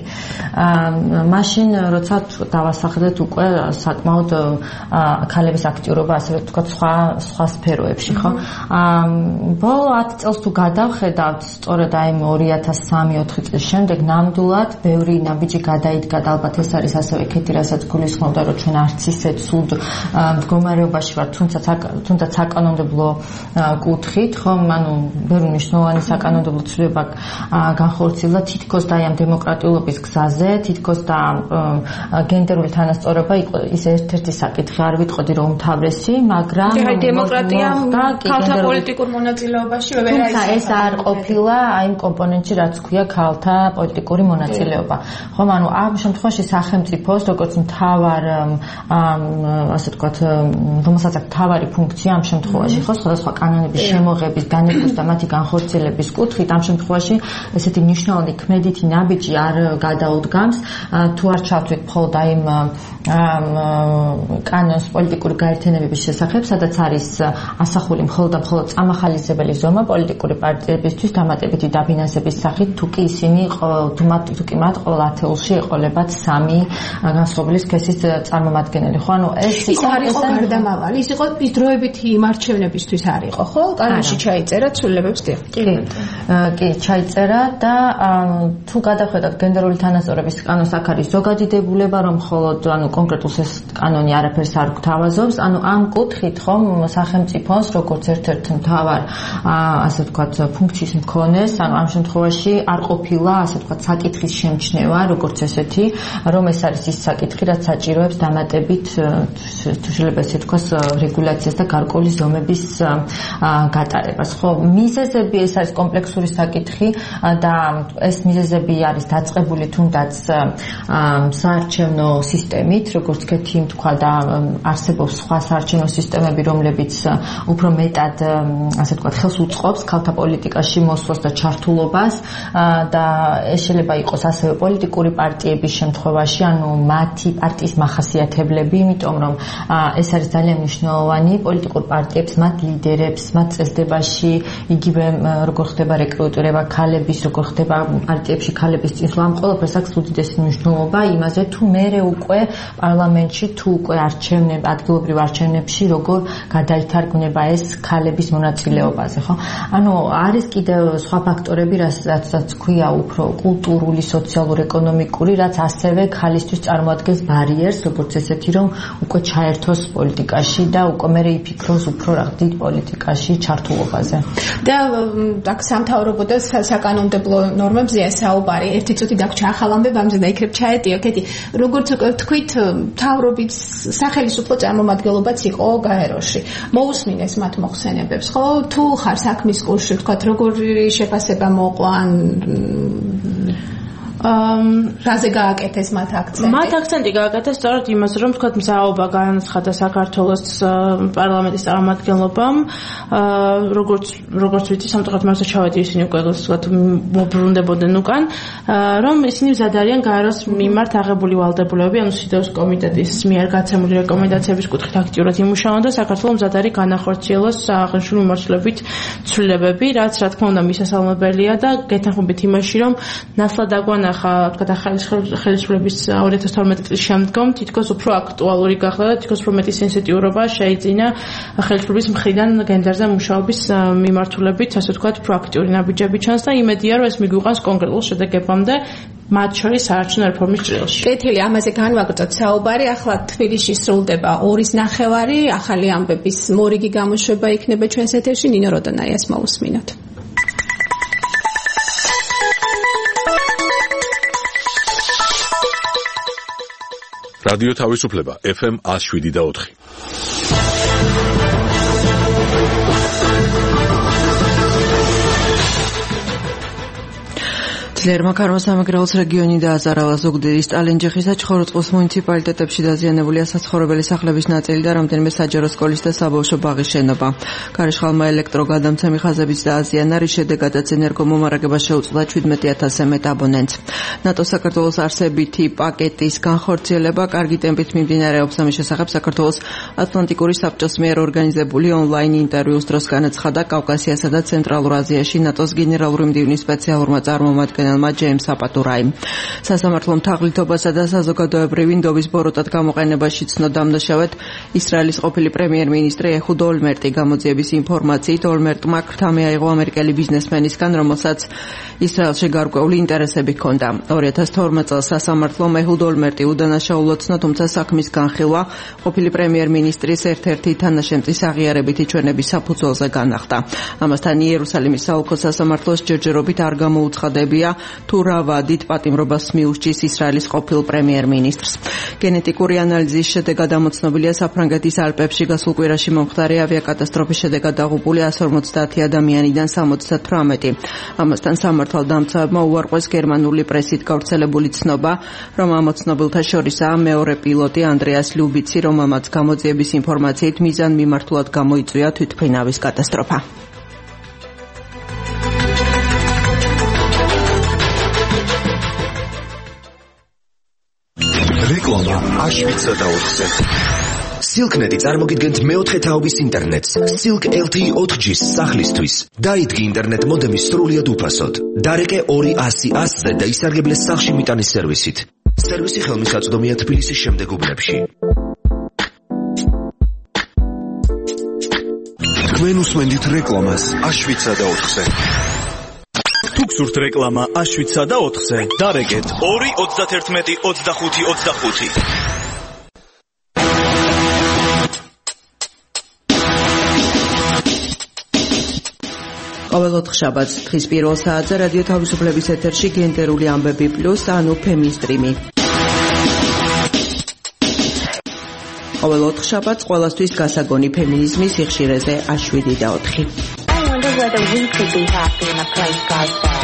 [SPEAKER 6] მაშინ როცა დავასახელეთ უკვე საკმაოდ ქალების აქტიურობა ასე ვთქვათ სხვა სფეროებში, ხო? ბოლო 10 წელს თუ გადავხედავთ, სწორედ აი 2003-4 წლის შემდეგ ნამდვილად ბევრი ნაბიჯი გადაიდგა და ალბათ ეს არის ასევე კეთი, რასაც გულისხმობდა, რომ ჩვენ არც ისე ცუდ მდგომარეობაში ვართ, თუნდაც საკანონმდებლო კუთხით, ხო? ანუ ბევრი მნიშვნელოვანი საკანონმდებლო ცვლილება განხორციელდა თითქოს და ამ დემოკრატიულობის გზაზე, თითქოს და გენდერული თანასწორობა იყო ის ერთ-ერთი საკითხი, არ ვიტყოდი რომ უმთავრესი, მაგრამ
[SPEAKER 3] დემოკრატია ქალთა პოლიტიკურ მონაწილეობაში ვერ
[SPEAKER 6] არის. ეს არ ყოფილა აი იმ კომპონენტში, რაც ქვია ქალთა პოლიტიკური მონაწილეობა. ხომ, ანუ ამ შემთხვევაში სახელმწიფოს როგორც მთავარ ასე ვთქვათ, რომელსაც აქვს მთავარი ფუნქცია ამ შემთხვევაში, ხო, სხვადასხვა კანონების შემოღების, განეკუთვნის და მათი განხორციელების კუთხით ამ შემთხვევაში ესეთი მნიშვნელოვანი ქმედითი ნაბიჯი არ გადაუდგამს, თუ არ ჩავთვლით მხოლოდ აი იმ კანონს პოლიტიკური გაერთიანებების შესახებ, სადაც არის ასახული მხოლოდ და მხოლოდ წამახალისებელი ზომა პოლიტიკური პარტიებისთვის დამატებითი დაფინანსების სახით, თუ კი ისინი თუ კი მათ ყოველ ათეულში ეყოლებათ 3 განსხვავებული სქესის წარმომადგენელი. ხო, ანუ ეს
[SPEAKER 3] არ იყო გარდამავალი, ის იყო ის დროებითი მარჩევნებისთვის არ იყო, ხო? კანონში ჩაიწერა ცვლილებებს
[SPEAKER 6] კი, ჩაიწერა და თუ გადავხედავთ გენდერული თანასწორობის კანონს, აქ არის ზოგადი დებულება, რომ მხოლოდ ანუ კონკრეტულ ეს კანონი არაფერს არ გვთავაზობს, ანუ ამ კუთხით ხომ სახელმწიფოს როგორც ერთ-ერთ მთავარ ასე ვთქვათ ფუნქციის მქონეს, ანუ ამ შემთხვევაში არ ყოფილა ასე ვთქვათ საკითხის შემჩნევა, როგორც ესეთი, რომ ეს არის ის საკითხი, რაც საჭიროებს დამატებით თუ შეიძლება ესე ვთქვას რეგულაციას და გარკვეული ზომების გატარებას. ხო, მიზეზები ეს არის კომპლექსური საკითხი და ეს მიზეზები არის დაწყებული თუნდაც საარჩევნო სისტემით, როგორც კეთი თქვა და არსებობს სხვა საარჩევნო სისტემები, რომლებიც უფრო მეტად ასე ვთქვათ ხელს უწყობს ქალთა პოლიტიკაში მოსვლას და ჩართულობას და ეს შეიძლება იყოს ასევე პოლიტიკური პარტიების შემთხვევაში, ანუ მათი პარტიის მახასიათებლები, იმიტომ რომ ეს არის ძალიან მნიშვნელოვანი პოლიტიკურ პარტიებს, მათ ლიდერებს, მათ წესდებაში, იგივე როგორ ხდება რეკრუტირება ქალების, როგორ ხდება პარტიებში ქალების წინსვლა, ამ ყველაფერს აქვს უდიდესი მნიშვნელობა იმაზე, თუ მერე უკვე პარლამენტში, თუ უკვე ადგილობრივ არჩევნებში როგორ გადაითარგმნება ეს ქალების მონაწილეობაზე, ხო? ანუ არის კიდევ სხვა ფაქტორები, რასაც ქვია უფრო კულტურული, სოციალური, ეკონომიკური, რაც ასევე ქალისთვის წარმოადგენს ბარიერს, როგორც ესეთი, რომ უკვე ჩაერთოს პოლიტიკაში და უკვე მერე იფიქროს უფრო დიდ პოლიტიკაში ჩართულობაზე.
[SPEAKER 3] და აქ სამთავრობო და საკანონმდებლო ნორმებზე სერიოზულია საუბარი. ერთი წუთი დაგვრჩა ახალ ამბებამდე და იქრებ ჩაეტიო. კეთი, როგორც თქვით, მთავრობის სახელმწიფო წარმომადგენლობაც იყო გაეროში. მოусმინეს მათ მოხსენებებს, ხო? თუ ხარ საქმის კურსში, თქვათ, როგორი შეფასება მოყვა ან რაზე გააკეთეს მათ აქცენტი? მათ
[SPEAKER 5] აქცენტი გააკეთეს სწორედ იმაზე, რომ თქვათ მზაობა განაცხადა საქართველოს პარლამენტის წარმომადგენლობამ, როგორც ვიცი, სამწუხაროდ მარსა ჩავედი ისინი უკვე თქვათ მობრუნდებოდნენ უკან, რომ ისინი მზად არიან გაეროს მიმართ აღებული ვალდებულებები, ანუ სიდეუს კომიტეტის მიერ გაცემული რეკომენდაციების კუთხით აქტიურად იმუშავონ და საქართველოს მზად არის განახორციელოს აღნიშნული მიმართულებით ცვლილებები, რაც რა თქმა უნდა მისასალმებელია და გეთანხმებით იმაში, რომ ნაცვლად აგვანახა თქვათ ახალი ხელისუფლების 2012 წლის შემდგომ თითქოს უფრო აქტუალური გახდა და თითქოს უფრო მეტი სენსიტიურობა შეიძინა ხელისუფლების მხრიდან გენდერზე მუშაობის მიმართულებით, ასე ვთქვათ, პროაქტიული ნაბიჯები ჩანს და იმედია, რომ ეს მიგვიყვანს კონკრეტულ შედეგებამდე მათ შორის საარჩევნო რეფორმის ჭრილში.
[SPEAKER 3] კეთილი, ამაზე განვაგრძოთ საუბარი. ახლა თბილისში სრულდება 2:30 ახალი ამბების მორიგი გამოშვება იქნება ჩვენს ეთერში. ნინო როდონაიას მოусმინოთ.
[SPEAKER 1] რადიო თავისუფლება FM 107.4.
[SPEAKER 2] ლერმაკაროს სამეგრელოს რეგიონი და აზარალა ზუგდიდის ტალენჯიხისა ჩხოროწყუს მუნიციპალიტეტებში დაზიანებულია საცხოვრებელი სახლების ნაწილი და რამდენიმე საჯარო სკოლის და საბავშვო ბაღის შენობა. ქარიშხალმა ელექტროგადამცემი ხაზებიც დააზიანა, რის შედეგადაც ენერგომომარაგება შეუწყდა 17,000-ზე მეტ აბონენტს. ნატოს საქართველოს არსებითი პაკეტის განხორციელება კარგი ტემპით მიმდინარეობს. ამის შესახებ საქართველოს ატლანტიკური საბჭოს მიერ ორგანიზებული ონლაინ ინტერვიუს დროს განაცხადა კავკასიასა და ცენტრალურ აზიაში ნატოს გენერალური მდივნის სპეციალურმა წარმომადგენელმა ჯეიმს აპატურაიმ. სასამართლომ თაღლითობასა და საზოგადოებრივი ნდობის ბოროტად გამოყენებაში ცნო დამნაშავედ ისრაელის ყოფილი პრემიერ-მინისტრი ეჰუდ ოლმერტი. გამოძიების ინფორმაციით ოლმერტმა ქრთა მიაიღო ამერიკელი ბიზნესმენისგან, რომელსაც ისრაელში გარკვეული ინტერესები ჰქონდა. 2012 წელს სასამართლომ ეჰუდ ოლმერტი უდანაშაულოდ ცნო, თუმცა საქმის განხილვა ყოფილი პრემიერ-მინისტრის ერთ-ერთი თანაშემწის აღიარებითი ჩვენების საფუძველზე განახდა. ამასთან იერუსალიმის საოლქო სასამართლოს ჯერჯერობით არ გამოუცხადებია თუ რა ვადით პატიმრობას მიუსჯის ისრაელის ყოფილ პრემიერ-მინისტრს. გენეტიკური ანალიზის შედეგად ამოცნობილია საფრანგეთის ალპებში გასულ კვირაში მომხდარი ავიაკატასტროფის შედეგად დაღუპული 150 ადამიანიდან 78. ამასთან სამართალდამცავებმა უარყვეს გერმანული პრესით გავრცელებული ცნობა, რომ ამოცნობილთა შორისაა მეორე პილოტი ანდრეას ლიუბიცი, რომელმაც გამოძიების ინფორმაციით მიზანმიმართულად გამოიწვია თვითმფრინავის კატასტროფა.
[SPEAKER 7] რეკლამა აშვიცა და 4-ზე. Silk.net წარმოგიდგენთ მეოთხე თაობის ინტერნეტს. Silk LTE 4G-ს სახლისთვის. დაიდგი ინტერნეტ მოდემი სრულიად უფასოდ. დარეკე 200-100-ზე და ისარგებლე სახლში მიტანის სერვისით. სერვისი ხელმისაწვდომია თბილისის შემდეგ უბნებში. თქვენ უსმენთ რეკლამას აშვიცა და 4-ზე. თუ გსურთ რეკლამა აშვიცა და 4-ზე, დარეკეთ 2-91-25-25.
[SPEAKER 2] ყოველ ოთხშაბათს დღის პირველ საათზე რადიო თავისუფლების ეთერში გენდერული ამბები პლუს, ანუ ფემინსტრიმი. ყოველ ოთხშაბათს ყველასთვის გასაგონი ფემინიზმის სიხშირეზე A7 და 4.
[SPEAKER 8] I wonder whether we could be happy in a place like that.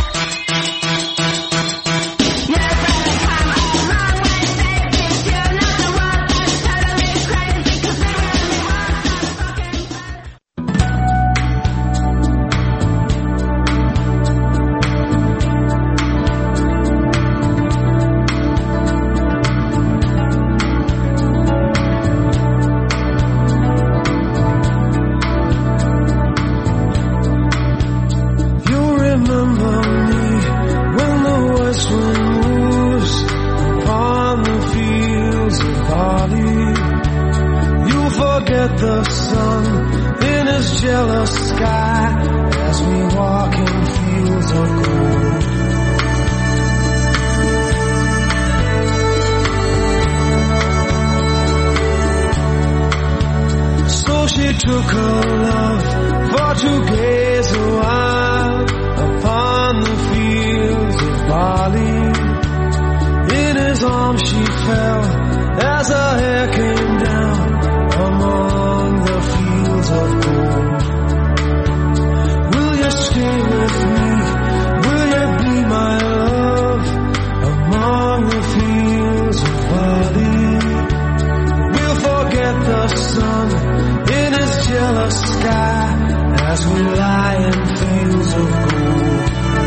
[SPEAKER 4] we lie in fields of gold.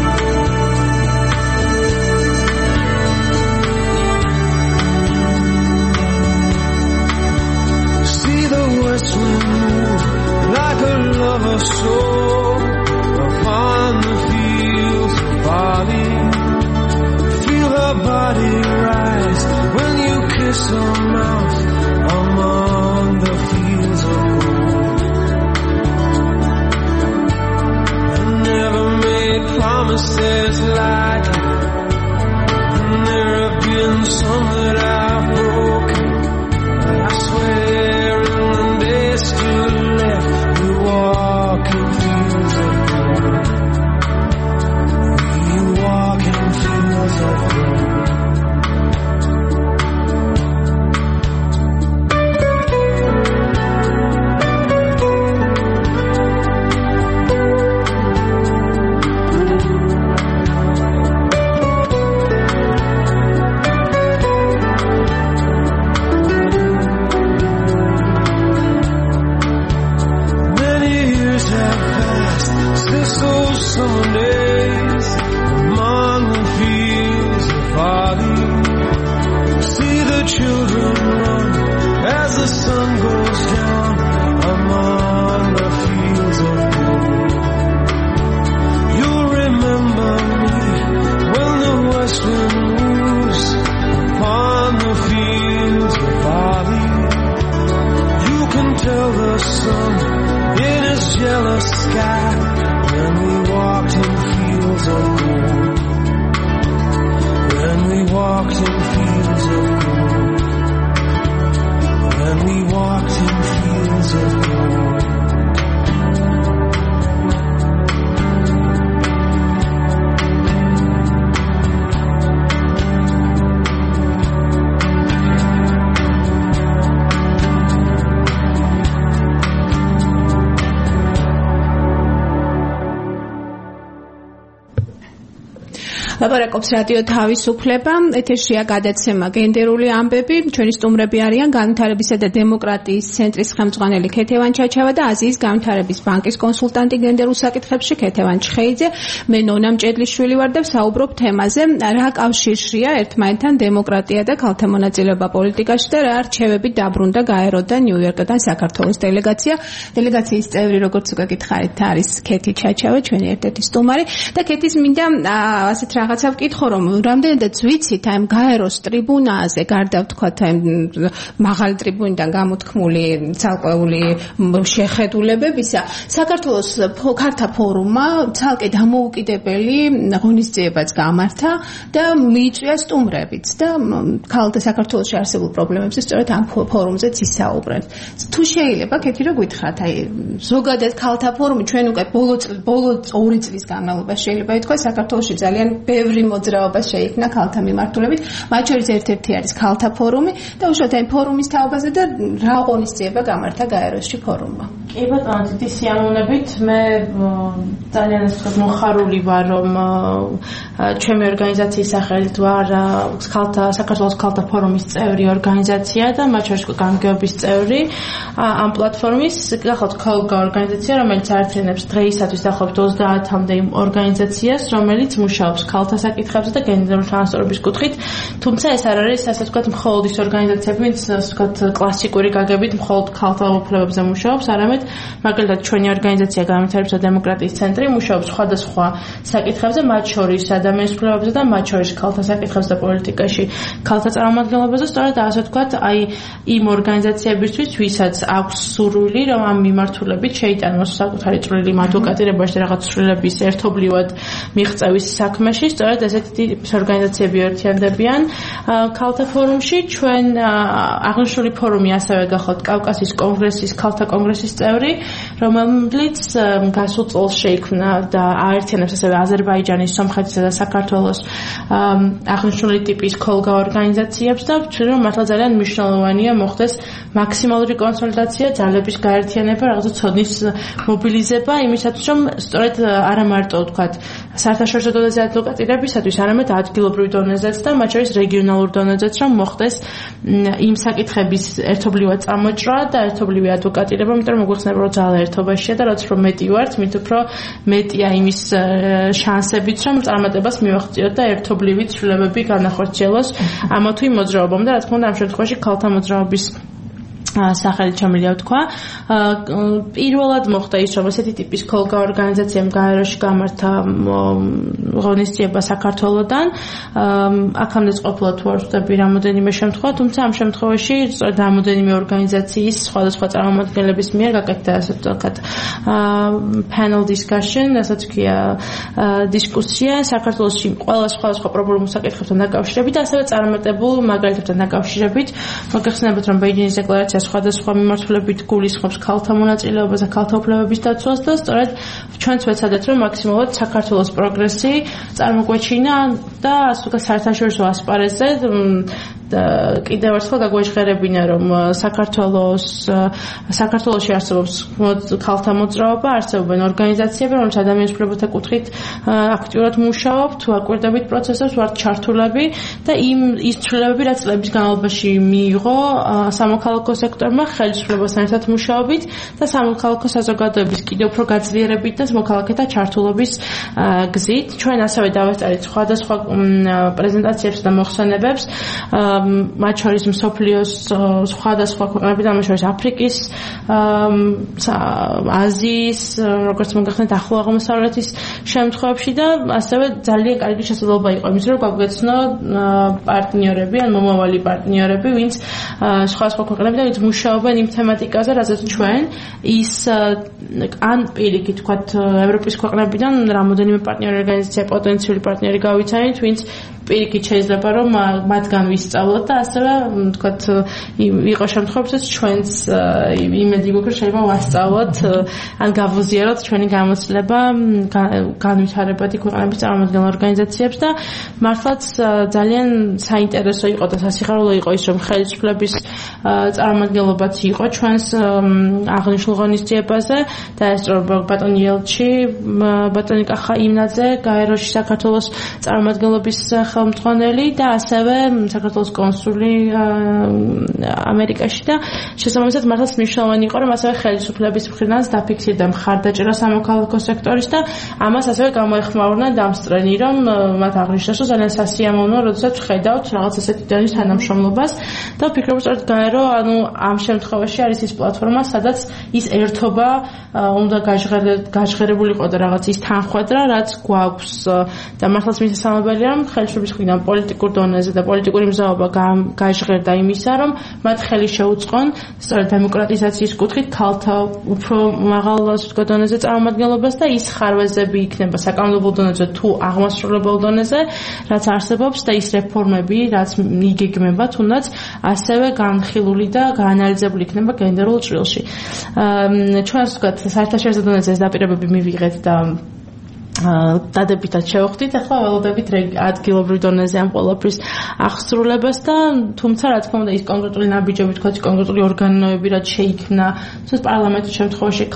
[SPEAKER 4] See the west wind move like a lover's soul upon the fields of barley. Feel her body rise when you kiss her mouth among the fields of gold. I never made promises like it, and there have been some that I've broken. But I swear in the days still left, we walk in fields of gold. We walk in fields of gold. Summer days among the fields of barley. See the children run as the sun goes down among the fields of gold. You'll remember me when the west wind moves upon the fields of barley. You can tell the sun in his jealous sky when we walked in fields of gold. When we walked in fields of gold. When we walked in fields of gold.
[SPEAKER 3] ლაპარაკობს რადიო თავისუფლება, ეთერშია გადაცემა გენდერული ამბები. ჩვენი სტუმრები არიან განვითარებისა და დემოკრატიის ცენტრის ხელმძღვანელი ქეთევან ჩაჩავა და აზიის განვითარების ბანკის კონსულტანტი გენდერულ საკითხებში ქეთევან ჩხეიძე. მე ნონა მჭედლიშვილი ვარ და ვსაუბრობ თემაზე, რა კავშირშია ერთმანეთთან დემოკრატია და ქალთა მონაწილეობა პოლიტიკაში და რა არჩევებით დაბრუნდა გაეროდა ნიუ-იორკიდან საქართველოს დელეგაცია. დელეგაციის წევრი, როგორც უკვე გითხარით, არის ქეთი ჩაჩავა, ჩვენი ერთ-ერთი სტუმარი და ქეთის მინდა ასეთ რაღაცა ვკითხო, რომ რამდენადაც ვიცით ამ გაეროს ტრიბუნაზე, გარდა ვთქვათ ამ მაღალი ტრიბუნიდან გამოთქმული ცალკეული შეხედულებებისა, საქართველოს ქართა ფორუმმა ცალკე დამოუკიდებელი ღონისძიებაც გამართა და მიიწვია სტუმრებიც და ქალთა საქართველოში არსებულ პრობლემებზე სწორედ ამ ფორუმზეც ისაუბრენ. თუ შეიძლება ქეთი რა გითხრათ, აი ზოგადად ქალთა ფორუმი ჩვენ უკვე ბოლო 2 წლის განმავლობაში შეიძლება ითქვას საქართველოში ძალიან ბევრი მოძრაობა შეიქმნა ქალთა მიმართულებით, მათ შორის ერთ-ერთი არის ქალთა ფორუმი და უშუალოდ ამ ფორუმის თაობაზე და რა ღონისძიება გამართა გაეროში ფორუმმა.
[SPEAKER 5] კი ბატონო, დიდი სიამოვნებით, მე ძალიან მოხარული ვარ, რომ ჩემი ორგანიზაციის სახელით ვარ საქართველოს ქალთა ფორუმის წევრი ორგანიზაცია და მათ შორის გამგეობის წევრი ამ პლატფორმის, გახლავთ ქოლგა ორგანიზაცია, რომელიც აერთიანებს დღეისათვის დაახლოებით 30-მდე იმ ორგანიზაციას, რომელიც მუშაობს ქალთა საკითხებზე და გენდერული თანასწორობის კუთხით, თუმცა ეს არ არის ასე ვთქვათ მხოლოდ ის ორგანიზაციები, ვინც ასე ვთქვათ კლასიკური გაგებით მხოლოდ ქალთა უფლებებზე მუშაობს, არამედ მაგალითად ჩვენი ორგანიზაცია განვითარებისა და დემოკრატიის ცენტრი მუშაობს სხვადასხვა საკითხებზე, მათ შორის ადამიანის უფლებებზე და მათ შორის ქალთა საკითხებზე და პოლიტიკაში ქალთა წარმომადგენლობაზე, სწორედ ასე ვთქვათ, აი იმ ორგანიზაციებისთვის, ვისაც აქვს სურვილი, რომ ამ მიმართულებით შეიტანოს საკუთარი წვლილი მათ უკატირებაში რაღაც ცვლილების ერთობლივად მიღწევის საქმეში, სწორედ ესეთი ორგანიზაციები ერთიანდებიან ქალთა ფორუმში. ჩვენ აღნიშნული ფორუმი ასევე გახავთ კავკასიის კონგრესის, ქალთა კონგრესის წევრი, რომელიც გასულ წელს შეიქმნა და აერთიანებს ასევე აზერბაიჯანის, სომხეთისა და საქართველოს აღნიშნული ტიპის ქოლგა ორგანიზაციებს და ვთვლი, რომ მართლა ძალიან მნიშვნელოვანია მოხდეს მაქსიმალური კონსოლიდაცია, ძალების გაერთიანება, რაღაცა ცოდნის მობილიზება იმისათვის, რომ სწორედ არა მარტო ვთქვათ საერთაშორისო დონეზე ადვოკატირებისათვის, არამედ ადგილობრივ დონეზეც და მათ შორის რეგიონალურ დონეზეც, რომ მოხდეს იმ საკითხების ერთობლივად წამოჭრა და ერთობლივი ადვოკატირება, იმიტომ რომ მოგვიხსნება, რომ ძალა ერთ ერთობაშია და რაც უფრო მეტი ვართ, მით უფრო მეტია იმის შანსებიც, რომ წარმატებას მივაღწიოთ და ერთობლივი ცვლილებები განახორციელოს ამა თუ იმ მოძრაობამ და რა თქმა უნდა ამ შემთხვევაში ქალთა მოძრაობის სახელით შემიძლია ვთქვა. პირველად მოხდა ის, რომ ესეთი ტიპის ქოლგა ორგანიზაციამ გაეროში გამართა ღონისძიება საქართველოდან. აქამდე ყოფილა თუ არ ვწდები რამოდენიმე შემთხვევა, თუმცა ამ შემთხვევაში სწორედ რამოდენიმე ორგანიზაციის სხვადასხვა წარმომადგენლების მიერ გაკეთდა ასე ვთქვათ panel discussion, ასე ვთქვია დისკუსია საქართველოში ყველა სხვადასხვა პრობლემურ საკითხებთან დაკავშირებით, ასევე წარმატებულ მაგალითებთან დაკავშირებით. მოგეხსენებათ, რომ ბეიჯინგის დეკლარაცია სხვადასხვა მიმართულებით გულისხმობს ქალთა მონაწილეობას და ქალთა უფლებების დაცვას და სწორედ ჩვენც ვეცადეთ, რომ მაქსიმალურად საქართველოს პროგრესი წარმოგვეჩინა და ასე ვთქვათ საერთაშორისო ასპარეზზე კიდევ ერთხელ გაგვეჟღერებინა, რომ საქართველოში არსებობს ქალთა მოძრაობა, არსებობენ ორგანიზაციები, რომელიც ადამიანის უფლებათა კუთხით აქტიურად მუშაობ, თუ აკვირდებით პროცესებს, ვართ ჩართულები და ის ცვლილებები, რაც წლების განმავლობაში მიიღო სამოქალაქო სექტორმა ხელისუფლებასთან ერთად მუშაობით და სამოქალაქო საზოგადოების კიდევ უფრო გაძლიერებით და მოქალაქეთა ჩართულობის გზით. ჩვენ ასევე დავესწარით სხვადასხვა პრეზენტაციებს და მოხსენებებს, მათ შორის მსოფლიოს სხვადასხვა ქვეყნებიდან, მათ შორის აფრიკის, აზიის, როგორც მოგახსენეთ, ახლო აღმოსავლეთის შემთხვევებში და ასევე ძალიან კარგი შესაძლებლობა იყო იმის, რომ გვაგეცნო პარტნიორები, ან მომავალი პარტნიორები, ვინც სხვადასხვა ქვეყნებიდან ვინც მუშაობენ იმ თემატიკაზე, რაზეც ჩვენ ის ან პირიქით ვთქვათ ევროპის ქვეყნებიდან რამოდენიმე პარტნიორი ორგანიზაცია პოტენციური პარტნიორი გავიცანით, ვინც პირიქით შეიძლება რომ მათგან ვისწავლოთ და ასევე ვთქვათ იყო შემთხვევებსაც ჩვენც იმედი გვაქვს შეიძლება ვასწავლოთ ან გავუზიაროთ ჩვენი გამოცდილება განვითარებადი ქვეყნების წარმომადგენელ ორგანიზაციებს და მართლაც ძალიან საინტერესო იყო და სასიხარულო იყო ის რომ ხელისუფლების წარმომადგენლობაც იყო ჩვენს აღნიშნულ ღონისძიებაზე და ეს ბატონი ელჩი ბატონი კახა იმნაძე გაეროში საქართველოს წარმომადგენლობის ხელმძღვანელი და ასევე საქართველოს კონსული ამერიკაში და შესაბამისად მართლაც მნიშვნელოვანი იყო რომ ასევე ხელისუფლების მხრიდან დაფიქსირდა მხარდაჭერა სამოქალაქო სექტორის და ამას ასევე გამოეხმაურნა დამსწრენი რომ მათ აღნიშნეს რომ ძალიან სასიამოვნოა როდესაც ხედავთ რაღაც ესეთი დონის თანამშრომლობას და ვფიქრობ სწორედ გაერო ანუ ამ შემთხვევაში არის ის პლატფორმა სადაც ის ერთობა უნდა გაჟღერებულიყო და რაღაც ის თანხwebdriver რაც გვაქვს და მართლაც მისასალმებელია რომ ხელისუფლების მხრიდან პოლიტიკურ დონეზე და პოლიტიკური მზაობა გაჟღერდა იმისა რომ მათ ხელი შეუწყონ სწორედ დემოკრატიზაციის კუთხით ქალთა უფრო მაღალ დონეზე წარმომადგენლობას და ის ხარვეზები იქნება საკანონმდებლო დონეზე თუ აღმასრულებელ დონეზე რაც არსებობს და ის რეფორმები რაც იგეგმება თუნდაც ასევე განხილული და გაანალიზებული იქნება გენდერულ ჭრილში ჩვენ ვთქვათ საერთაშორისო დონეზე ეს დაპირებები მივიღეთ და დადებითად შევხვდით, ახლა ველოდებით ადგილობრივ დონეზე ამ ყველაფრის აღსრულებას და თუმცა რა თქმა უნდა ის კონკრეტული ნაბიჯები თქვათ კონკრეტული ორგანოები რაც შეიქმნა, თუმცა პარლამენტის შემთხვევაში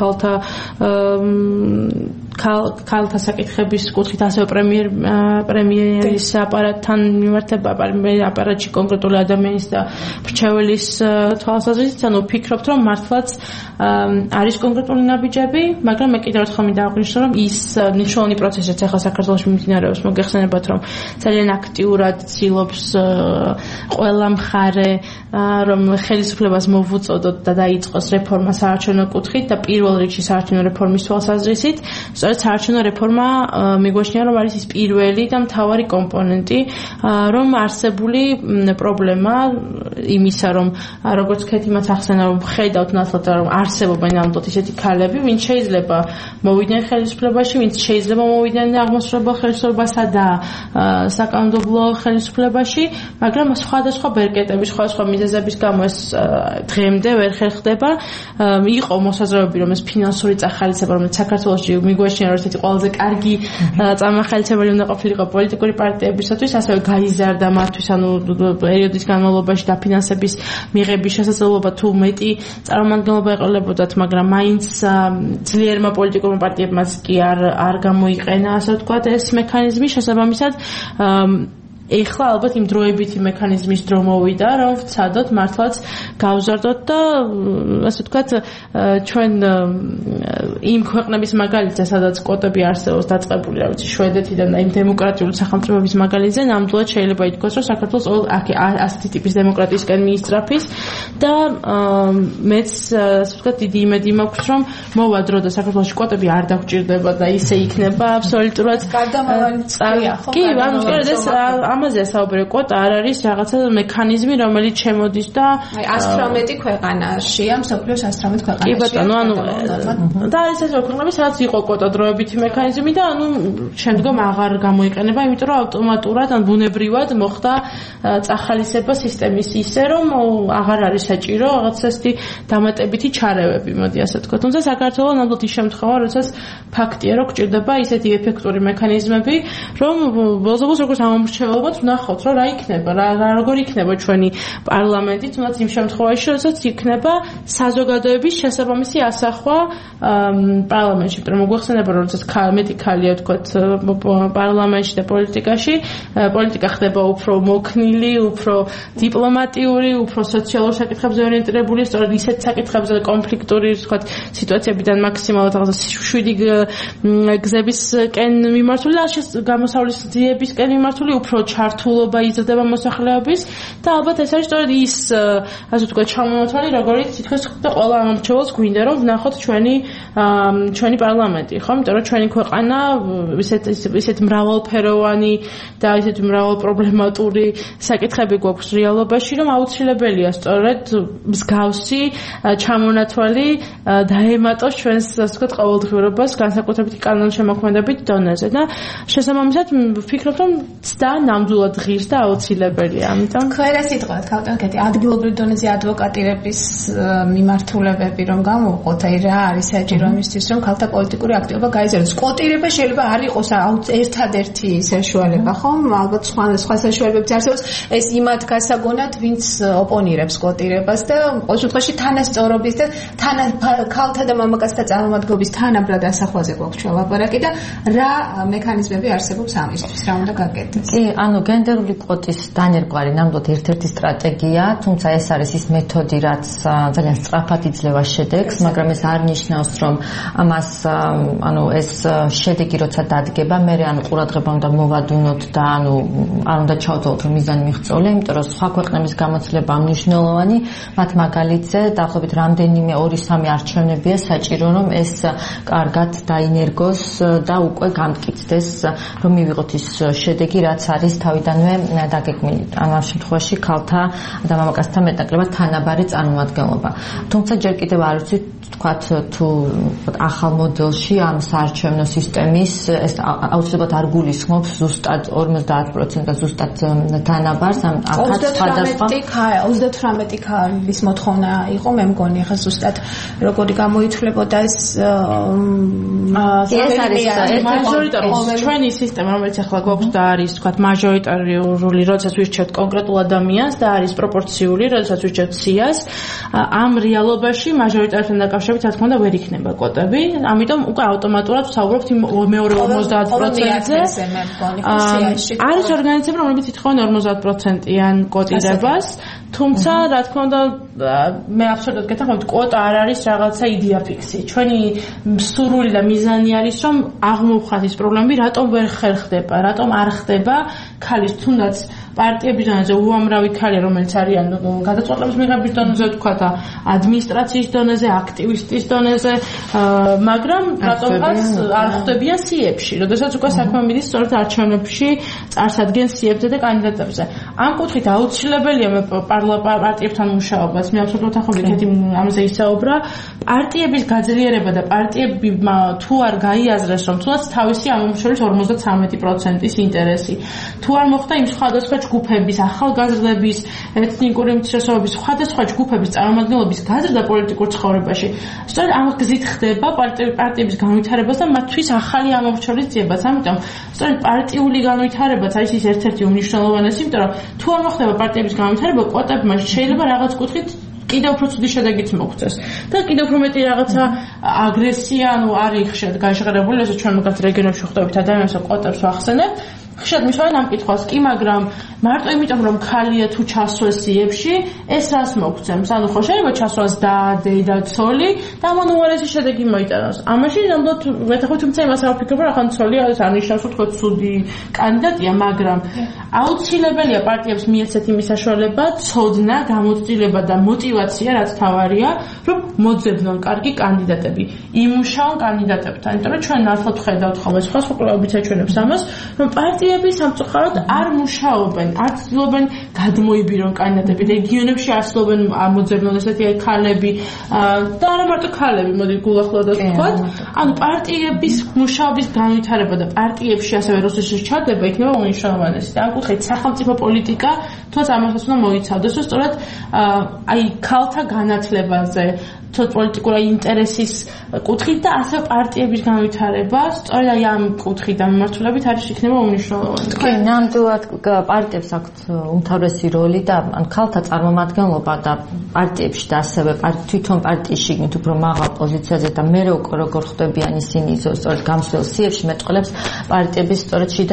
[SPEAKER 5] ქალთა საკითხების კუთხით ასევე პრემიერის აპარატთან მიმართება აპარატში კონკრეტული ადამიანის და მრჩეველის თვალსაზრისით, ანუ ვფიქრობთ რომ მართლაც არის კონკრეტული ნაბიჯები, მაგრამ მე კიდევ ერთხელ მინდა აღვნიშნო რომ ის მნიშვნელოვანი პროცესიც ახლა საქართველოში მიმდინარეობს, მოგეხსენებათ რომ ძალიან აქტიურად ცდილობს ყველა მხარე რომ ხელისუფლებას მოვუწოდოთ და დაიწყოს რეფორმა საარჩევნო კუთხით და პირველ რიგში საარჩევნო რეფორმის თვალსაზრისით, სწორედ საარჩევნო რეფორმა მიგვაჩნია რომ არის ის პირველი და მთავარი კომპონენტი, რომ არსებული პრობლემა იმისა რომ როგორც ქეთიმაც ახსენა რომ ხედავთ ნაცვლად რომ არსებობენ ნამდვილად ისეთი ქალები, ვინც შეიძლება მოვიდნენ ხელისუფლებაში, ვინც შეიძლება მოვიდნენ აღმასრულებელ ხელისუფლებასა და საკანონმდებლო ხელისუფლებაში, მაგრამ სხვადასხვა ბერკეტების, სხვადასხვა მიზეზების გამო ეს დღემდე ვერ ხერხდება. იყო მოსაზრებები, რომ ეს ფინანსური წახალისება, რომელიც საქართველოში მიგვაჩნია, რომ ესეთი ყველაზე კარგი წამახალისებელი უნდა ყოფილიყო პოლიტიკური პარტიებისათვის, ასევე გაიზარდა მათთვის, ანუ პერიოდის განმავლობაში დაფინანსების მიღების შესაძლებლობა თუ მეტი წარმომადგენლობა ეყოლებოდათ, მაგრამ მაინც ძლიერმა პოლიტიკურმა პარტიებმაც კი არ გამოიყენა, ასე ვთქვათ, ეს მექანიზმი შესაბამისად ეხლა ალბათ იმ დროებითი მექანიზმის დრო მოვიდა, რომ ვცადოთ მართლაც გავზარდოთ და ასე ვთქვათ, ჩვენ იმ ქვეყნების მაგალითზე, სადაც კვოტები არსებობს დაწყებული, რა ვიცი, შვედეთიდან და იმ დემოკრატიული სახელმწიფოების მაგალითზე, ნამდვილად შეიძლება ითქვას, რომ საქართველოს ასეთი ტიპის დემოკრატიისკენ მიისწრაფის და მეც ასე ვთქვათ, დიდი იმედი მაქვს, რომ მოვა დრო და საქართველოში კვოტები არ დაგვჭირდება და ისე იქნება აბსოლუტურად
[SPEAKER 3] გარდამავალი წავია, ხო?
[SPEAKER 5] კი, ანუ ეს ამაზე საუბარი, კვოტა არ არის რაღაცა მექანიზმი, რომელიც შემოდის და
[SPEAKER 3] 118 ქვეყანაშია, მსოფლიოს 118 ქვეყანაში.
[SPEAKER 5] კი ბატონო, ანუ და ეს ქვეყნები, სადაც იყო კვოტა დროებითი მექანიზმი და ანუ შემდგომ აღარ გამოიყენება, იმიტომ რომ ავტომატურად ან ბუნებრივად მოხდა წახალისება სისტემის ისე, რომ აღარ არის საჭირო რაღაცა ესეთი დამატებითი ჩარევები, მოდი ასე ვთქვათ. თუმცა საქართველოს ნამდვილად ის შემთხვევა, როდესაც ფაქტია, რომ გჭირდება ისეთი ეფექტური მექანიზმები, რომ ბოლოს როგორც ამომრჩევლობთ, ვნახოთ, რომ რა იქნება, როგორ იქნება ჩვენი პარლამენტი, თუნდაც იმ შემთხვევაში, როდესაც იქნება საზოგადოების შესაბამისი ასახვა პარლამენტში. მაგრამ მოგვახსენება, რომ როდესაც მეტი ქალია, ვთქვათ, პარლამენტში და პოლიტიკაში, პოლიტიკა ხდება უფრო მოქნილი, უფრო დიპლომატიური, უფრო სოციალურ საკითხებზე ორიენტირებული, სწორედ ისეთ საკითხებზე კონფლიქტური, ვთქვათ, სიტუაციებიდან მაქსიმალურად რაღაცა 7 გზებისკენ მიმართული და გამოსავლის ძიებისკენ მიმართული უფრო ჩართულობა იზრდება მოსახლეობის და ალბათ ეს არის სწორედ ის, ასე ვთქვათ, ჩამონათვალი, როგორც თითქოს და ყველა ამომრჩეველს გვინდა, რომ ვნახოთ ჩვენი პარლამენტი, ხო? იმიტომ რომ ჩვენი ქვეყანა ისეთ მრავალფეროვანი და ისეთ მრავალპრობლემატური საკითხები გვაქვს რეალობაში, რომ აუცილებელია სწორედ მსგავსი ჩამონათვალი დაემატოს ჩვენს, ასე ვთქვათ, ყოველდღიურობას განსაკუთრებით კანონშემოქმედებით დონეზე და შესაბამისად ვფიქრობ, რომ ცდა ნამდვილად ღირს და აუცილებელია. ამიტომ
[SPEAKER 3] ქვედა სიტყვად, ქალტანკეთი, ადგილობრივ დონეზე ადვოკატირების მიმართულებები რომ გამოვყოთ, აი რა არის საჭირო იმისთვის, რომ ქალთა პოლიტიკური აქტივობა გაიზარდოს. კვოტირება შეიძლება არ იყოს ერთადერთი საშუალება, ხო? ალბათ სხვა საშუალებებიც არსებობს. ეს იმათ გასაგონად, ვინც ოპონირებს კვოტირებას და ყოველ შემთხვევაში თანასწორობის და ქალთა და მამაკაცთა წარმომადგენლობის თანაბრად ასახვაზე გვაქვს ჩვენ ლაპარაკი და რა მექანიზმები არსებობს ამისთვის, რა უნდა გაკეთდეს?
[SPEAKER 6] კი, ანუ გენდერული კვოტის დანერგვარი ნამდვილად ერთ-ერთი სტრატეგია, თუმცა ეს არის ის მეთოდი, რაც ძალიან სწრაფად იძლევა შედეგს, მაგრამ ეს არ ნიშნავს, რომ ამას ანუ ეს შედეგი როცა დადგება, მე ანუ ყურადღება უნდა მოვადუნოთ და ანუ არ უნდა ჩავთვალოთ, რომ მიზანი მიღწეულია, იმიტომ რომ სხვა ქვეყნების გამოცდილება მნიშვნელოვანი, მათ მაგალითზე დაახლოებით რამდენიმე 2-3 არჩევნებია საჭირო, რომ ეს კარგად დაინერგოს და უკვე გამტკიცდეს, რომ მივიღოთ ის შედეგი, რაც არის თავიდანვე დაგეგმილი. ამ შემთხვევაში ქალთა და მამაკაცთა მეტნაკლებად თანაბარი წარმომადგენლობა. თუმცა ჯერ კიდევ არ ვიცი, თქვათ, თუ ახალ მოდელში ამ საარჩევნო სისტემის ეს აუცილებლად არ გულისხმობს ზუსტად 50% და ზუსტად თანაბარს ამ სხვადასხვა
[SPEAKER 3] 38 ქალის მოთხოვნა იყო, მე მგონი, ხა ზუსტად როგორი გამოითვლებოდა ეს
[SPEAKER 5] არის მაჟორიტარული ჩვენი სისტემა, რომელიც ახლა გვაქვს და არის, თქვათ, მაჟორიტარული, როდესაც ვირჩევთ კონკრეტულ ადამიანს და არის პროპორციული, როდესაც ვირჩევთ სიას, ამ რეალობაში მაჟორიტართან დაკავშირებით, რა თქმა უნდა, ვერ იქნება კვოტები, ამიტომ უკვე ავტომატურად ვსაუბრობთ მეორე 50%-ზე. არის ორგანიზაციები, რომლებიც ითხოვენ 50%-იან კვოტირებას, თუმცა, რა თქმა უნდა, მე აბსოლუტურად გეთანხმებით, კვოტა არ არის რაღაცა იდეა ფიქსი. ჩვენი სურვილი და მიზანი არის, რომ აღმოვხат ის პრობლემები, რატომ ვერ ხერხდება, რატომ არ ხდება ქალის თუნდაც პარტიების დონეზე უამრავი ქალია, რომელიც არიან გადაწყვეტილების მიღების დონეზე, თქვა და ადმინისტრაციის დონეზე, აქტივისტის დონეზე, მაგრამ რატომღაც არ ხდებიან სიებში, როდესაც უკვე საქმე მიდის სწორედ არჩევნებში წარსადგენს სიებზე და კანდიდატებზე. ამ კუთხით აუცილებელია მე პარტიებთან მუშაობას, მე აბსოლუტურად ახალი კეთი ამაზე ისაუბრა, პარტიების გაძლიერება და პარტიები თუ არ გაიაზრეს, რომ თუნდაც თავისი ამომრჩევლის 53%-ის ინტერესი, თუ არ მოხდა იმ სხვადასხვა ჯგუფების, ახალგაზრდების, ეთნიკური უმცირესობების, სხვადასხვა ჯგუფების წარმომადგენლობის გაზრდა პოლიტიკურ ცხოვრებაში. სწორედ ამ გზით ხდება პარტიების განვითარებას და მათთვის ახალი ამომრჩევლის ძიებაც. ამიტომ სწორედ პარტიული განვითარებაც არის ის ერთ-ერთი უმნიშვნელოვანესი, იმიტომ რომ თუ არ მოხდება პარტიების განვითარება, კვოტებმა შეიძლება რაღაც კუთხით კიდევ უფრო ცუდი შედეგიც მოგწეს და კიდევ უფრო მეტი რაღაცა აგრესია, ანუ არ იხშეთ გაჟღერებული, ესე ჩვენ მაგათ რეგიონებში ხვდებით ადამიანებს კვოტებს ვახსენებთ. ხშირად მისვენ ამ კითხვას კი, მაგრამ მარტო იმიტომ რომ ქალია თუ ჩასვეს სიებში, ეს რას მოგცემს? ანუ ხო შეიძლება ჩასვას და ცოლი და ამან უარესი შედეგი მოიტანოს. ამაში ნამდვილად მეთახვით თუმცა იმას არ ვფიქრობ, რომ ახლა ცოლი არის არნიშნავს რომ თქო ცუდი კანდიდატია, მაგრამ აუცილებელია პარტიებს მიეცეთ იმის საშუალება, ცოდნა, გამოცდილება და мотиваცია, რაც თავარია, რომ მოძებნონ კარგი კანდიდატები, იმუშაონ კანდიდატებთან. იმიტომ რომ ჩვენ ნათლად ხედავთ ხოლმე სხვა კვლევებიც აჩვენებს ამას, რომ პარტიები სამწუხაროდ არ მუშაობენ, არ ცდილობენ გადმოიბირონ კანდიდატები. რეგიონებში არ ცდილობენ მოძებნონ ესეთი ქალები და არა მარტო ქალები, მოდი გულახვილად ვთქვათ. ანუ პარტიების მუშაობის განვითარება და პარტიებში ასევე რუსეთის ჩადება იქნება უმნიშვნელოვანესი. და ამ კუთხით სახელმწიფო პოლიტიკა თუნდაც ამასაც უნდა მოიცავდეს, რომ სწორედ აი ქალთა განათლებაზე პოლიტიკური ინტერესის კუთხით და ასევე პარტიების განვითარება, სწორედ აი ამ კუთხით და მიმართულებით არის იქნება უმნიშვნელოვანესი.
[SPEAKER 6] კი, ნამდვილად პარტიებს აქვთ უმთავრესი როლი და ან ქალთა წარმომადგენლობა და პარტიებში და ასევე თვითონ პარტიის შიგნით უფრო მაღალ პოზიციაზე და მე როგორ ხვდებიან ისინი სწორედ გამსვლელ სიებში მეტყოლებს პარტიების სწორედ შიდა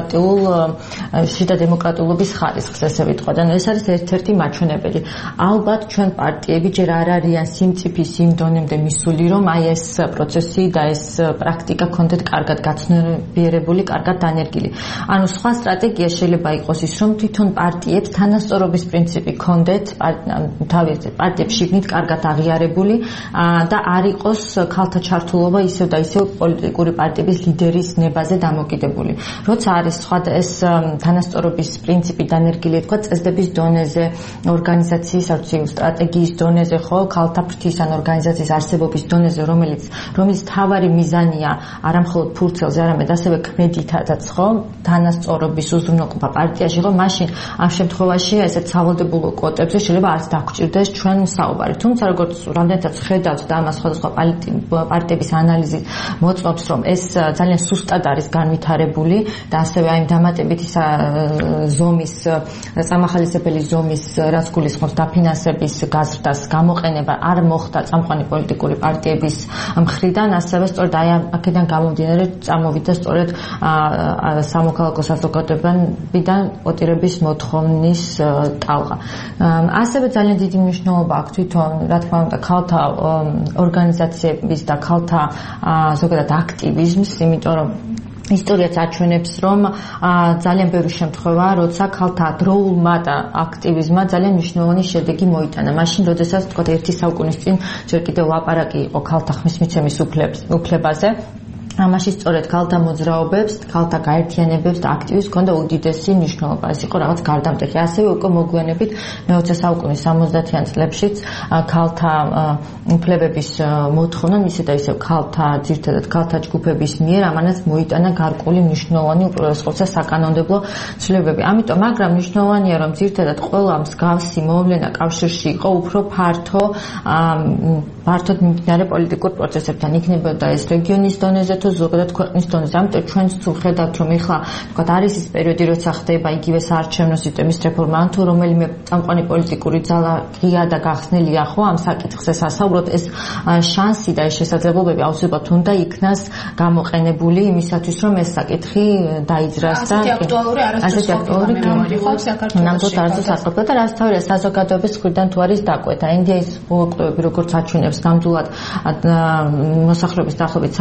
[SPEAKER 6] დემოკრატიულობის ხარისხს, ესე ვიტყოდ. ანუ ეს არის ერთ-ერთი მაჩვენებელი. ალბათ ჩვენ პარტიები ჯერ არ არიან სიმწიფის იმ დონემდე მისული, რომ აი ეს პროცესი და ეს პრაქტიკა კონდეთ კარგად გაცნობიერებული, კარგად დანერგილი. ანუ სხვა სტრატეგია შეიძლება იყოს ის, რომ თვითონ პარტიებს თანასწორობის პრინციპი კონდეთ, თავის პარტიებს შიგნით კარგად აღიარებული და არ იყოს ქალთა ჩართულობა ისევ და ისევ პოლიტიკური პარტიების ლიდერის ნებაზე დამოკიდებული. როცა არის სხვა ეს თანასწორობის პრინციპი დანერგილი, თქვა წესდების დონეზე, ორგანიზაციის სტრატეგიის დონეზე, ხო, ქალთა ფრთის ან ორგანიზაციის არსებობის დონეზე, რომელიც თავარი მიზანია არამხოლოდ ფურცელზე, არამედ ასევე ქმედითადაც, ხო, თანასწორობის უზრუნველყოფა პარტიაში, ხო, მაშინ ამ შემთხვევაში ესეთ სავალდებულო კვოტებზე შეიძლება არც დაგჭირდეს ჩვენ საუბარი. თუმცა როგორც რამდენადაც ხედავთ და ამას სხვადასხვა პარტიების ანალიზით მოწმობს, რომ ეს ძალიან სუსტად არის განვითარებული და ასევე აი დამატებითი ზომის სამახალისებელი ზომის რაც გულისხმობს დაფინანსების გაზრდას გამოყენება არ მოხდა წამყვანი პოლიტიკური პარტიების მხრიდან, ასევე სწორედ აი აქედან გამომდინარე წამოვიდა სწორედ სამოქალაქო საზოგადოებიდან კვოტირების მოთხოვნის ტალღა. ასევე ძალიან დიდი მნიშვნელობა აქვს თვითონ, რა თქმა უნდა, ქალთა ორგანიზაციების და ქალთა ზოგადად აქტივიზმს, იმიტომ რომ ისტორიაც აჩვენებს, რომ ძალიან ბევრი შემთხვევაა, როცა ქალთა დროულმა და აქტივიზმმა ძალიან მნიშვნელოვანი შედეგი მოიტანა. მაშინ, როდესაც თქვა ერთი საუკუნის წინ ჯერ კიდევ ლაპარაკი იყო ქალთა ხმისმიცემის უფლებაზე. ამაში სწორედ ქალთა მოძრაობებს, ქალთა გაერთიანებებს და აქტივისტებს ჰქონდა უდიდესი მნიშვნელობა. ეს იყო რაღაც გარდამტეხი. ასევე უკვე მოგვიანებით მე-20 საუკუნის 70-იან წლებშიც ქალთა უფლებების მოთხოვნა ისე და ისე ძირითადად ქალთა ჯგუფების მიერ ამანაც მოიტანა გარკვეული მნიშვნელოვანი უპირველეს ყოვლისა საკანონმდებლო ცვლილებები. ამიტომ მაგრამ მნიშვნელოვანია, რომ ძირითადად ყველა მსგავსი მოვლენა კავშირში იყო უფრო ფართოდ მიმდინარე პოლიტიკურ პროცესებთან. იქნებოდა ეს რეგიონის დონეზე თუ ზოგადად ქვეყნის დონეზე. ამიტომ ჩვენც თუ ხედავთ, რომ ეხლა თქვა არის ის პერიოდი, როცა ხდება იგივე საარჩევნო სისტემის რეფორმა, ან თუ რომელიმე წამყვანი პოლიტიკური ძალა ღია და გახსნილია, ხო, ამ საკითხზე სასაუბროთ, ეს შანსი და ეს შესაძლებლობები აუცილებლად უნდა იქნას გამოყენებული იმისათვის, რომ ეს საკითხი დაიძრას და
[SPEAKER 3] ასეთი აქტუალური
[SPEAKER 6] საქართველოს და რაც თავია საზოგადოების მხრიდან თუ არის დაკვეთა. NDI-ის კვლევები როგორც აჩვენებს, ნამდვილად მოსახლეობის დაახლოებით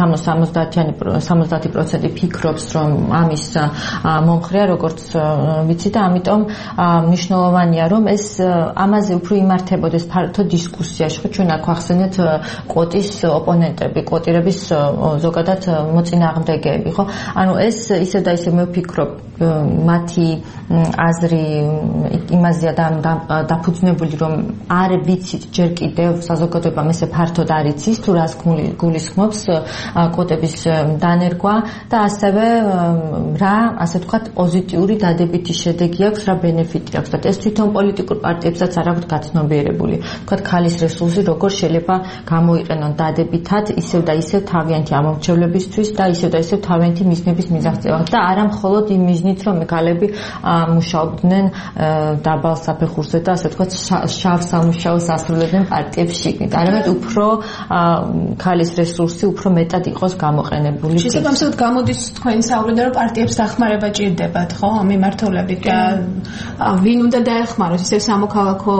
[SPEAKER 6] 70% ფიქრობს, რომ ამის მომხრეა, როგორც ვიცი და ამიტომ მნიშვნელოვანია, რომ ეს ამაზე უფრო იმართებოდეს ფართო დისკუსიაში. ხო, ჩვენ აქ ახსენეთ კვოტის ოპონენტები, კვოტირების ზოგადად მოწინააღმდეგეები, ხო? ანუ ეს ისე და ისე მე ვფიქრობ, მათი აზრი იმაზეა დაფუძნებული, რომ არ ვიცით ჯერ კიდევ საზოგადოებამ ესე ფართოდ არ იცის, თუ რას გულისხმობს კვოტების დანერგვა და ასევე რა, ასე ვთქვათ, პოზიტიური დადებითი შედეგი აქვს, რა ბენეფიტი აქვს და ეს თვითონ პოლიტიკურ პარტიებსაც არ აქვს გაცნობიერებული. ვთქვათ, ქალის რესურსი როგორ შეიძლება გამოიყენონ დადებითად ისევ და ისევ თავიანთი ამომრჩევლებისთვის და ისევ და ისევ თავიანთი მიზნების მიღწევად და არა მხოლოდ იმ მიზნით, რომ ქალები მუშაობდნენ დაბალ საფეხურზე და ასე ვთქვათ, შავ სამუშაოს ასრულებდნენ პარტიებს შიგნით. არამედ უფრო ქალის რესურსი უფრო მეტად იყოს გამოყენებული. გამოყენებული.
[SPEAKER 3] შესაბამისად გამოდის თქვენი საუბრიდან რომ პარტიებს დახმარება ჭირდებათ, ხო, ამ მიმართულებით და ვინ უნდა დაეხმაროს, ისევ სამოქალაქო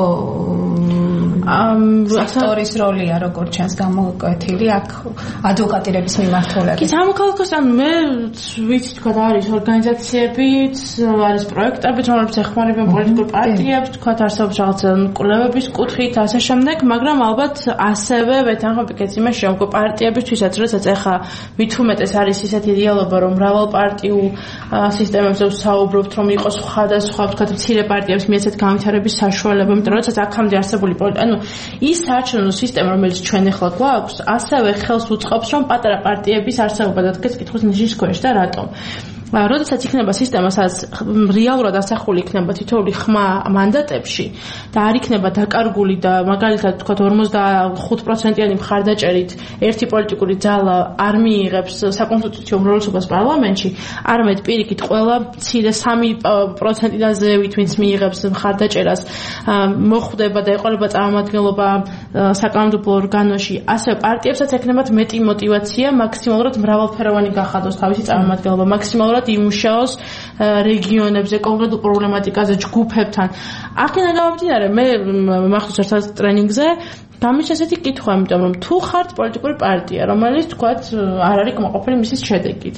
[SPEAKER 3] სექტორის როლია როგორც ჩანს გამოკვეთილი აქ ადვოკატირების მიმართულებით.
[SPEAKER 5] კი, სამოქალაქოს ან მე ვიცი თქვა არის ორგანიზაციებიც, არის პროექტები, რომლებიც ეხმარებიან პოლიტიკურ პარტიებს, თქვა არსებობს რაღაცა კვლევების კუთხით, ასე შემდეგ, მაგრამ ალბათ ასევე ვეთანხმებით იმაში, რომ პარტიებისთვისაც, როდესაც ახლა მით უმეტეს არის ისეთი რეალობა, რომ მრავალპარტიულ სისტემებზე ვსაუბრობთ, რომ იყოს სხვადასხვა, თქვა მცირე პარტიებს მიეცეთ განვითარების საშუალება, იმიტომ რომ როდესაც აქამდე არსებული ის საარჩევნო სისტემა, რომელიც ჩვენ ახლა გვაქვს, ასევე ხელს უწყობს, რომ პატარა პარტიების არსებობა დადგეს კითხვის ნიშნის ქვეშ და რატომ. როდესაც იქნება სისტემა, სადაც რეალურად ასახული იქნება თითოეული ხმა მანდატებში და არ იქნება დაკარგული და მაგალითად თქვა 45%-იანი მხარდაჭერით ერთი პოლიტიკური ძალა არ მიიღებს საკონსტიტუციო უმრავლესობას პარლამენტში, არამედ პირიქით ყველა მცირე 3%-დან ზევით ვინც მიიღებს მხარდაჭერას მოხვდება და ეყოლება წარმომადგენლობა საკანონმდებლო ორგანოში, ასევე პარტიებსაც ექნებათ მეტი мотиваცია მაქსიმალურად მრავალფეროვანი გახადოს თავისი წარმომადგენლობა, მაქსიმალურად იმუშაოს რეგიონებზე, კონკრეტულ პრობლემატიკაზე, ჯგუფებთან. აქედან გამომდინარე, მე მახსოვს ერთ ტრენინგზე გამიჩნდა ესეთი კითხვა, იმიტომ რომ თუ ხართ პოლიტიკური პარტია, რომელიც თქვათ არ არის კმაყოფილი მისის შედეგით.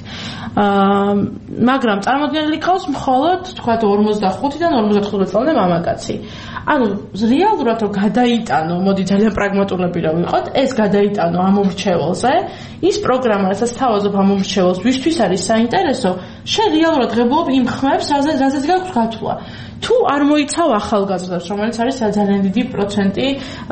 [SPEAKER 5] მაგრამ წარმოადგენელი ყავს მხოლოდ თქვათ 45-დან 55 წლამდე მამაკაცი. ანუ რეალურად რომ გადაიტანო, მოდი ძალიან პრაგმატულები რა ვიყოთ, ეს გადაიტანო ამ უმრჩეველზე, ის პროგრამა, რასაც თავაზობ ამ უმრჩეველს, ვისთვის არის საინტერესო, შენ რეალურად ღებულობ იმ ხმებს, რაზეც გაქვს გათვლა. თუ არ მოიცავ ახალგაზრდებს, რომელიც არის ძალიან დიდი პროცენტი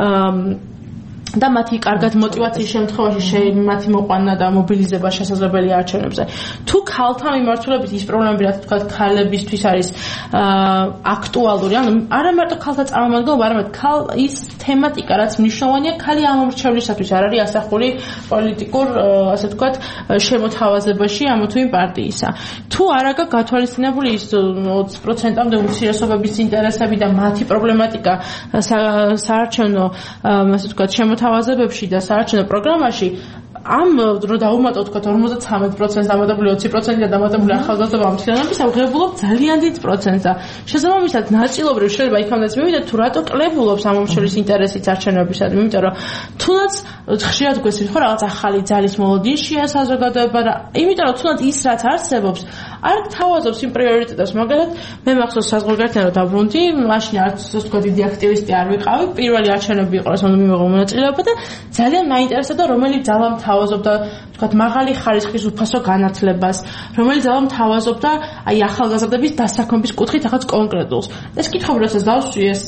[SPEAKER 5] და მათი კარგად мотиваციის შემთხვევაში მათი მოყვანა და მობილიზება შესაძლებელია არჩევნებზე. თუ ქალთა მიმართულებით ის პრობლემები, რაც თქვა ქალებისთვის არის აქტუალური, ანუ არა მარტო ქალთა წარმომადგენლობა, არამედ ის თემატიკა, რაც მნიშვნელოვანია ქალი ამომრჩევლისათვის არ არის ასახული პოლიტიკურ, ასე ვთქვათ, შემოთავაზებაში ამ თუ იმ პარტიისა. თუ არ აქვს გათვალისწინებული ის 20%-ამდე უმცირესობების ინტერესები და მათი პრობლემატიკა საარჩევნო, ასე ვთქვათ, თავაზებებში და საარჩევნო პროგრამაში ამ რო დაუმატოთ თქვა 53%-ს დამატებული 20% და დამატებული ახალგაზრდობა ამ ცილების აღებულობ ძალიან დიდ პროცენტს და შესაბამისად ნაწილობრივ შეიძლება იქამდეც მივიდეთ თუ რატო კლებულობს ამ მომშოლის ინტერესით არჩევნებისადმი, იმიტომ რომ თუნდაც ხშირად გვესმის ხო რაღაც ახალი ძალის მოლოდინშია საზოგადოება და იმიტომ რომ თუნდაც ის რაც არსებობს არ გთავაზობს იმ პრიორიტეტებს, მაგალითად მე მახსოვს საზღვარგარეთიდან რომ დაბრუნდი, მაშინ არც თქვა დიდი აქტივისტი არ ვიყავი, პირველი არჩევნები იყო, რასაც მივიღო მონაწილეობა და ძალიან მაინტერესებდა რომელი ძალა თავაზობდა თქვათ მაღალი ხარისხის უფასო განათლებას, რომელიც ძალა თავაზობდა აი ახალგაზრდების დასაქმების კუთხით რაღაც კონკრეტულს. ეს კითხვები რასაც დავსვი ეს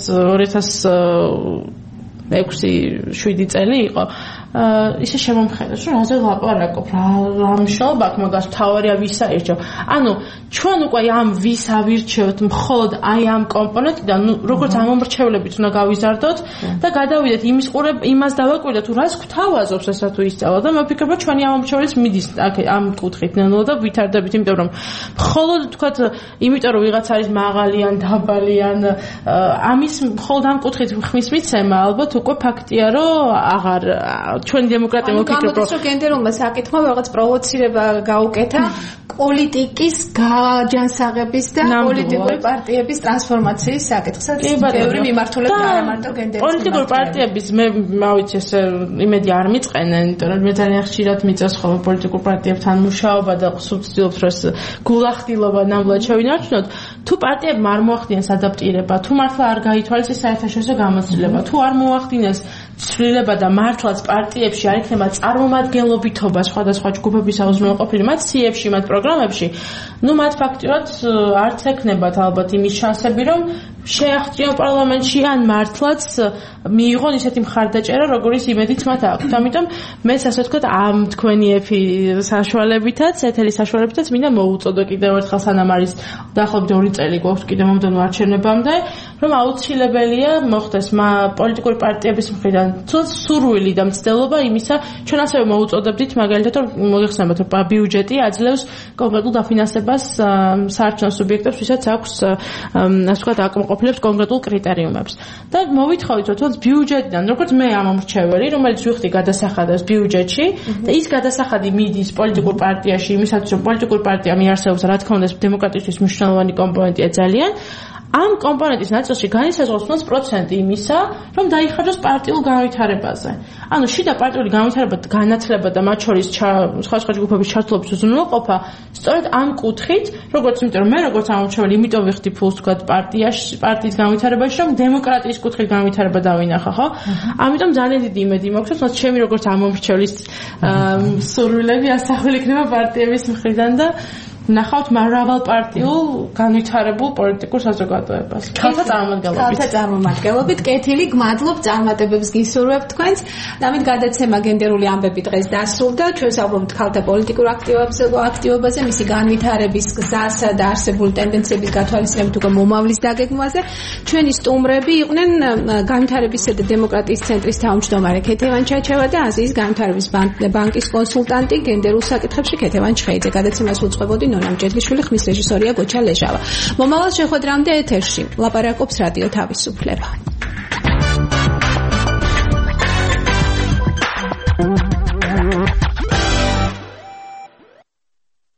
[SPEAKER 5] 2006-7 წელი იყო. ისე შემომხედავს, რომ რაზე ლაპარაკობ, რა მნიშვნელობა აქვს მაგას, თავარია ვის აირჩევ. ანუ ჩვენ უკვე ამ ვის ავირჩევთ მხოლოდ აი ამ კომპონენტიდან, ნუ როგორც ამომრჩევლებით უნდა გავიზარდოთ და გადავიდეთ იმას დავაკვირდეთ, თუ რას გვთავაზობს ესა თუ ისწავლა და მე ვფიქრობ, რომ ჩვენი ამომრჩევლიც მიდის ამ კუთხით ნელ-ნელა და ვითარდებით, იმიტომ რომ მხოლოდ თქვათ, იმიტომ რომ ვიღაც არის მაღალი ან დაბალი ან ამის მხოლოდ ამ კუთხით ხმის მიცემა ალბათ უკვე ფაქტია, რომ აღარ ჩვენ დემოკრატია მოვფიქრობ,
[SPEAKER 3] რომ გენდერულმა საკითხმა რაღაც პროვოცირება გაუკეთა პოლიტიკის გაჯანსაღების და პოლიტიკური პარტიების ტრანსფორმაციის საკითხსაც. ბევრი მიმართულება არა მარტო გენდერის.
[SPEAKER 5] პოლიტიკური პარტიების მე მავიცი ეს იმედი არ მიწყენენ, იმიტომ რომ მე ძალიან ხშირად მიწევს ხოლმე პოლიტიკურ პარტიებთან მუშაობა და ვცდილობ რომ ეს გულახდილობა ნამდვილად შევინარჩუნოთ. თუ პარტიებმა არ მოახდინეს ადაპტირება, თუ მართლა არ გაითვალისწინეს საერთაშორისო გამოცდილება, თუ არ მოახდინეს ცვლილება და მართლაც პარტიებში არ იქნება წარმომადგენლობითობა სხვადასხვა ჯგუფების აუზრუნველყოფილი მათ სიებში, მათ პროგრამებში, ნუ მათ ფაქტიურად არც ექნებათ ალბათ იმის შანსები, რომ შეახტიონ პარლამენტში ან მართლაც მიიღონ ისეთი მხარდაჭერა, როგორიც იმედიც მათ აქვთ. ამიტომ მეც ასე ვთქვათ, ამ თქვენი ეფი საშუალებითაც, ეთერის საშუალებითაც მინდა მოუწოდო კიდევ ერთხელ სანამ არის დაახლოებით 2 წელი გვაქვს კიდევ მომდევნო არჩევნებამდე, რომ აუცილებელია მოხდეს პოლიტიკური პარტიების მხრიდან სურვილი და მცდელობა იმისა, ჩვენ ასევე მოუწოდებდით მაგალითად, რომ მოგეხსენებათ, რომ ბიუჯეტი აძლევს კონკრეტულ დაფინანსებას საარჩევნო სუბიექტებს, ვისაც აქვს ასე ვთქვათ, აკმაყოფილება იმყოფილებს კონკრეტულ კრიტერიუმებს. და მოვითხოვით, რომ თუნდაც ბიუჯეტიდან, როგორც მე ამ მრჩეველი, რომელიც ვიხდი გადასახადებს ბიუჯეტში და ის გადასახადი მიდის პოლიტიკურ პარტიაში, იმისათვის რომ პოლიტიკურ პარტია მიარსებობს, რა თქმა უნდა, დემოკრატიის მნიშვნელოვანი კომპონენტია ძალიან. ამ კომპონენტის ნაწილში განისაზღვროს 80% იმისა, რომ დაიხარჯოს პარტიულ განვითარებაზე. ანუ შიდა პარტიული განვითარება, განათლება და მათ შორის სხვა ჯგუფების ჩართულობის უზრუნველყოფა სწორედ ამ კუთხით, როგორც იმიტომ რომ მე როგორც ამორჩეველი, იმიტომ ვიხდი ფულს თქვა პარტიის განვითარებაში, რომ დემოკრატიის კუთხით განვითარება დავინახა, ხო? ამიტომ ძალიან დიდი იმედი მაქვს, რომ ჩემი როგორც ამორჩეველის სურვილები ასახული იქნება პარტიების მხრიდან და ნახავთ მრავალპარტიულ განვითარებულ პოლიტიკურ საზოგადოებას. ქალთა
[SPEAKER 3] წარმომადგენლობით, კეთილი, გმადლობ წარმატებებს გისურვებთ თქვენს. ამით გადაცემა გენდერული ამბები დღეს დასრულდა. ჩვენ საუბრობთ ქალთა პოლიტიკურ აქტივობაზე, მისი განვითარების გზასა და არსებული ტენდენციების გათვალისწინებით უკვე მომავლის დაგეგმვაზე. ჩვენი სტუმრები იყვნენ განვითარებისა და დემოკრატიის ცენტრის თავმჯდომარე ქეთევან ჩაჩევა და აზიის განვითარების ბანკის კონსულტანტი გენდერულ საკითხებში ქეთევან ჩხეიძე. გადაცემას უძღვებოდი ნონა მჭედლიშვილი, ხმის რეჟისორია გოჩა ლეჟავა. მომავალ შეხვედრამდე ეთერში ლაპარაკობს რადიო თავისუფლება.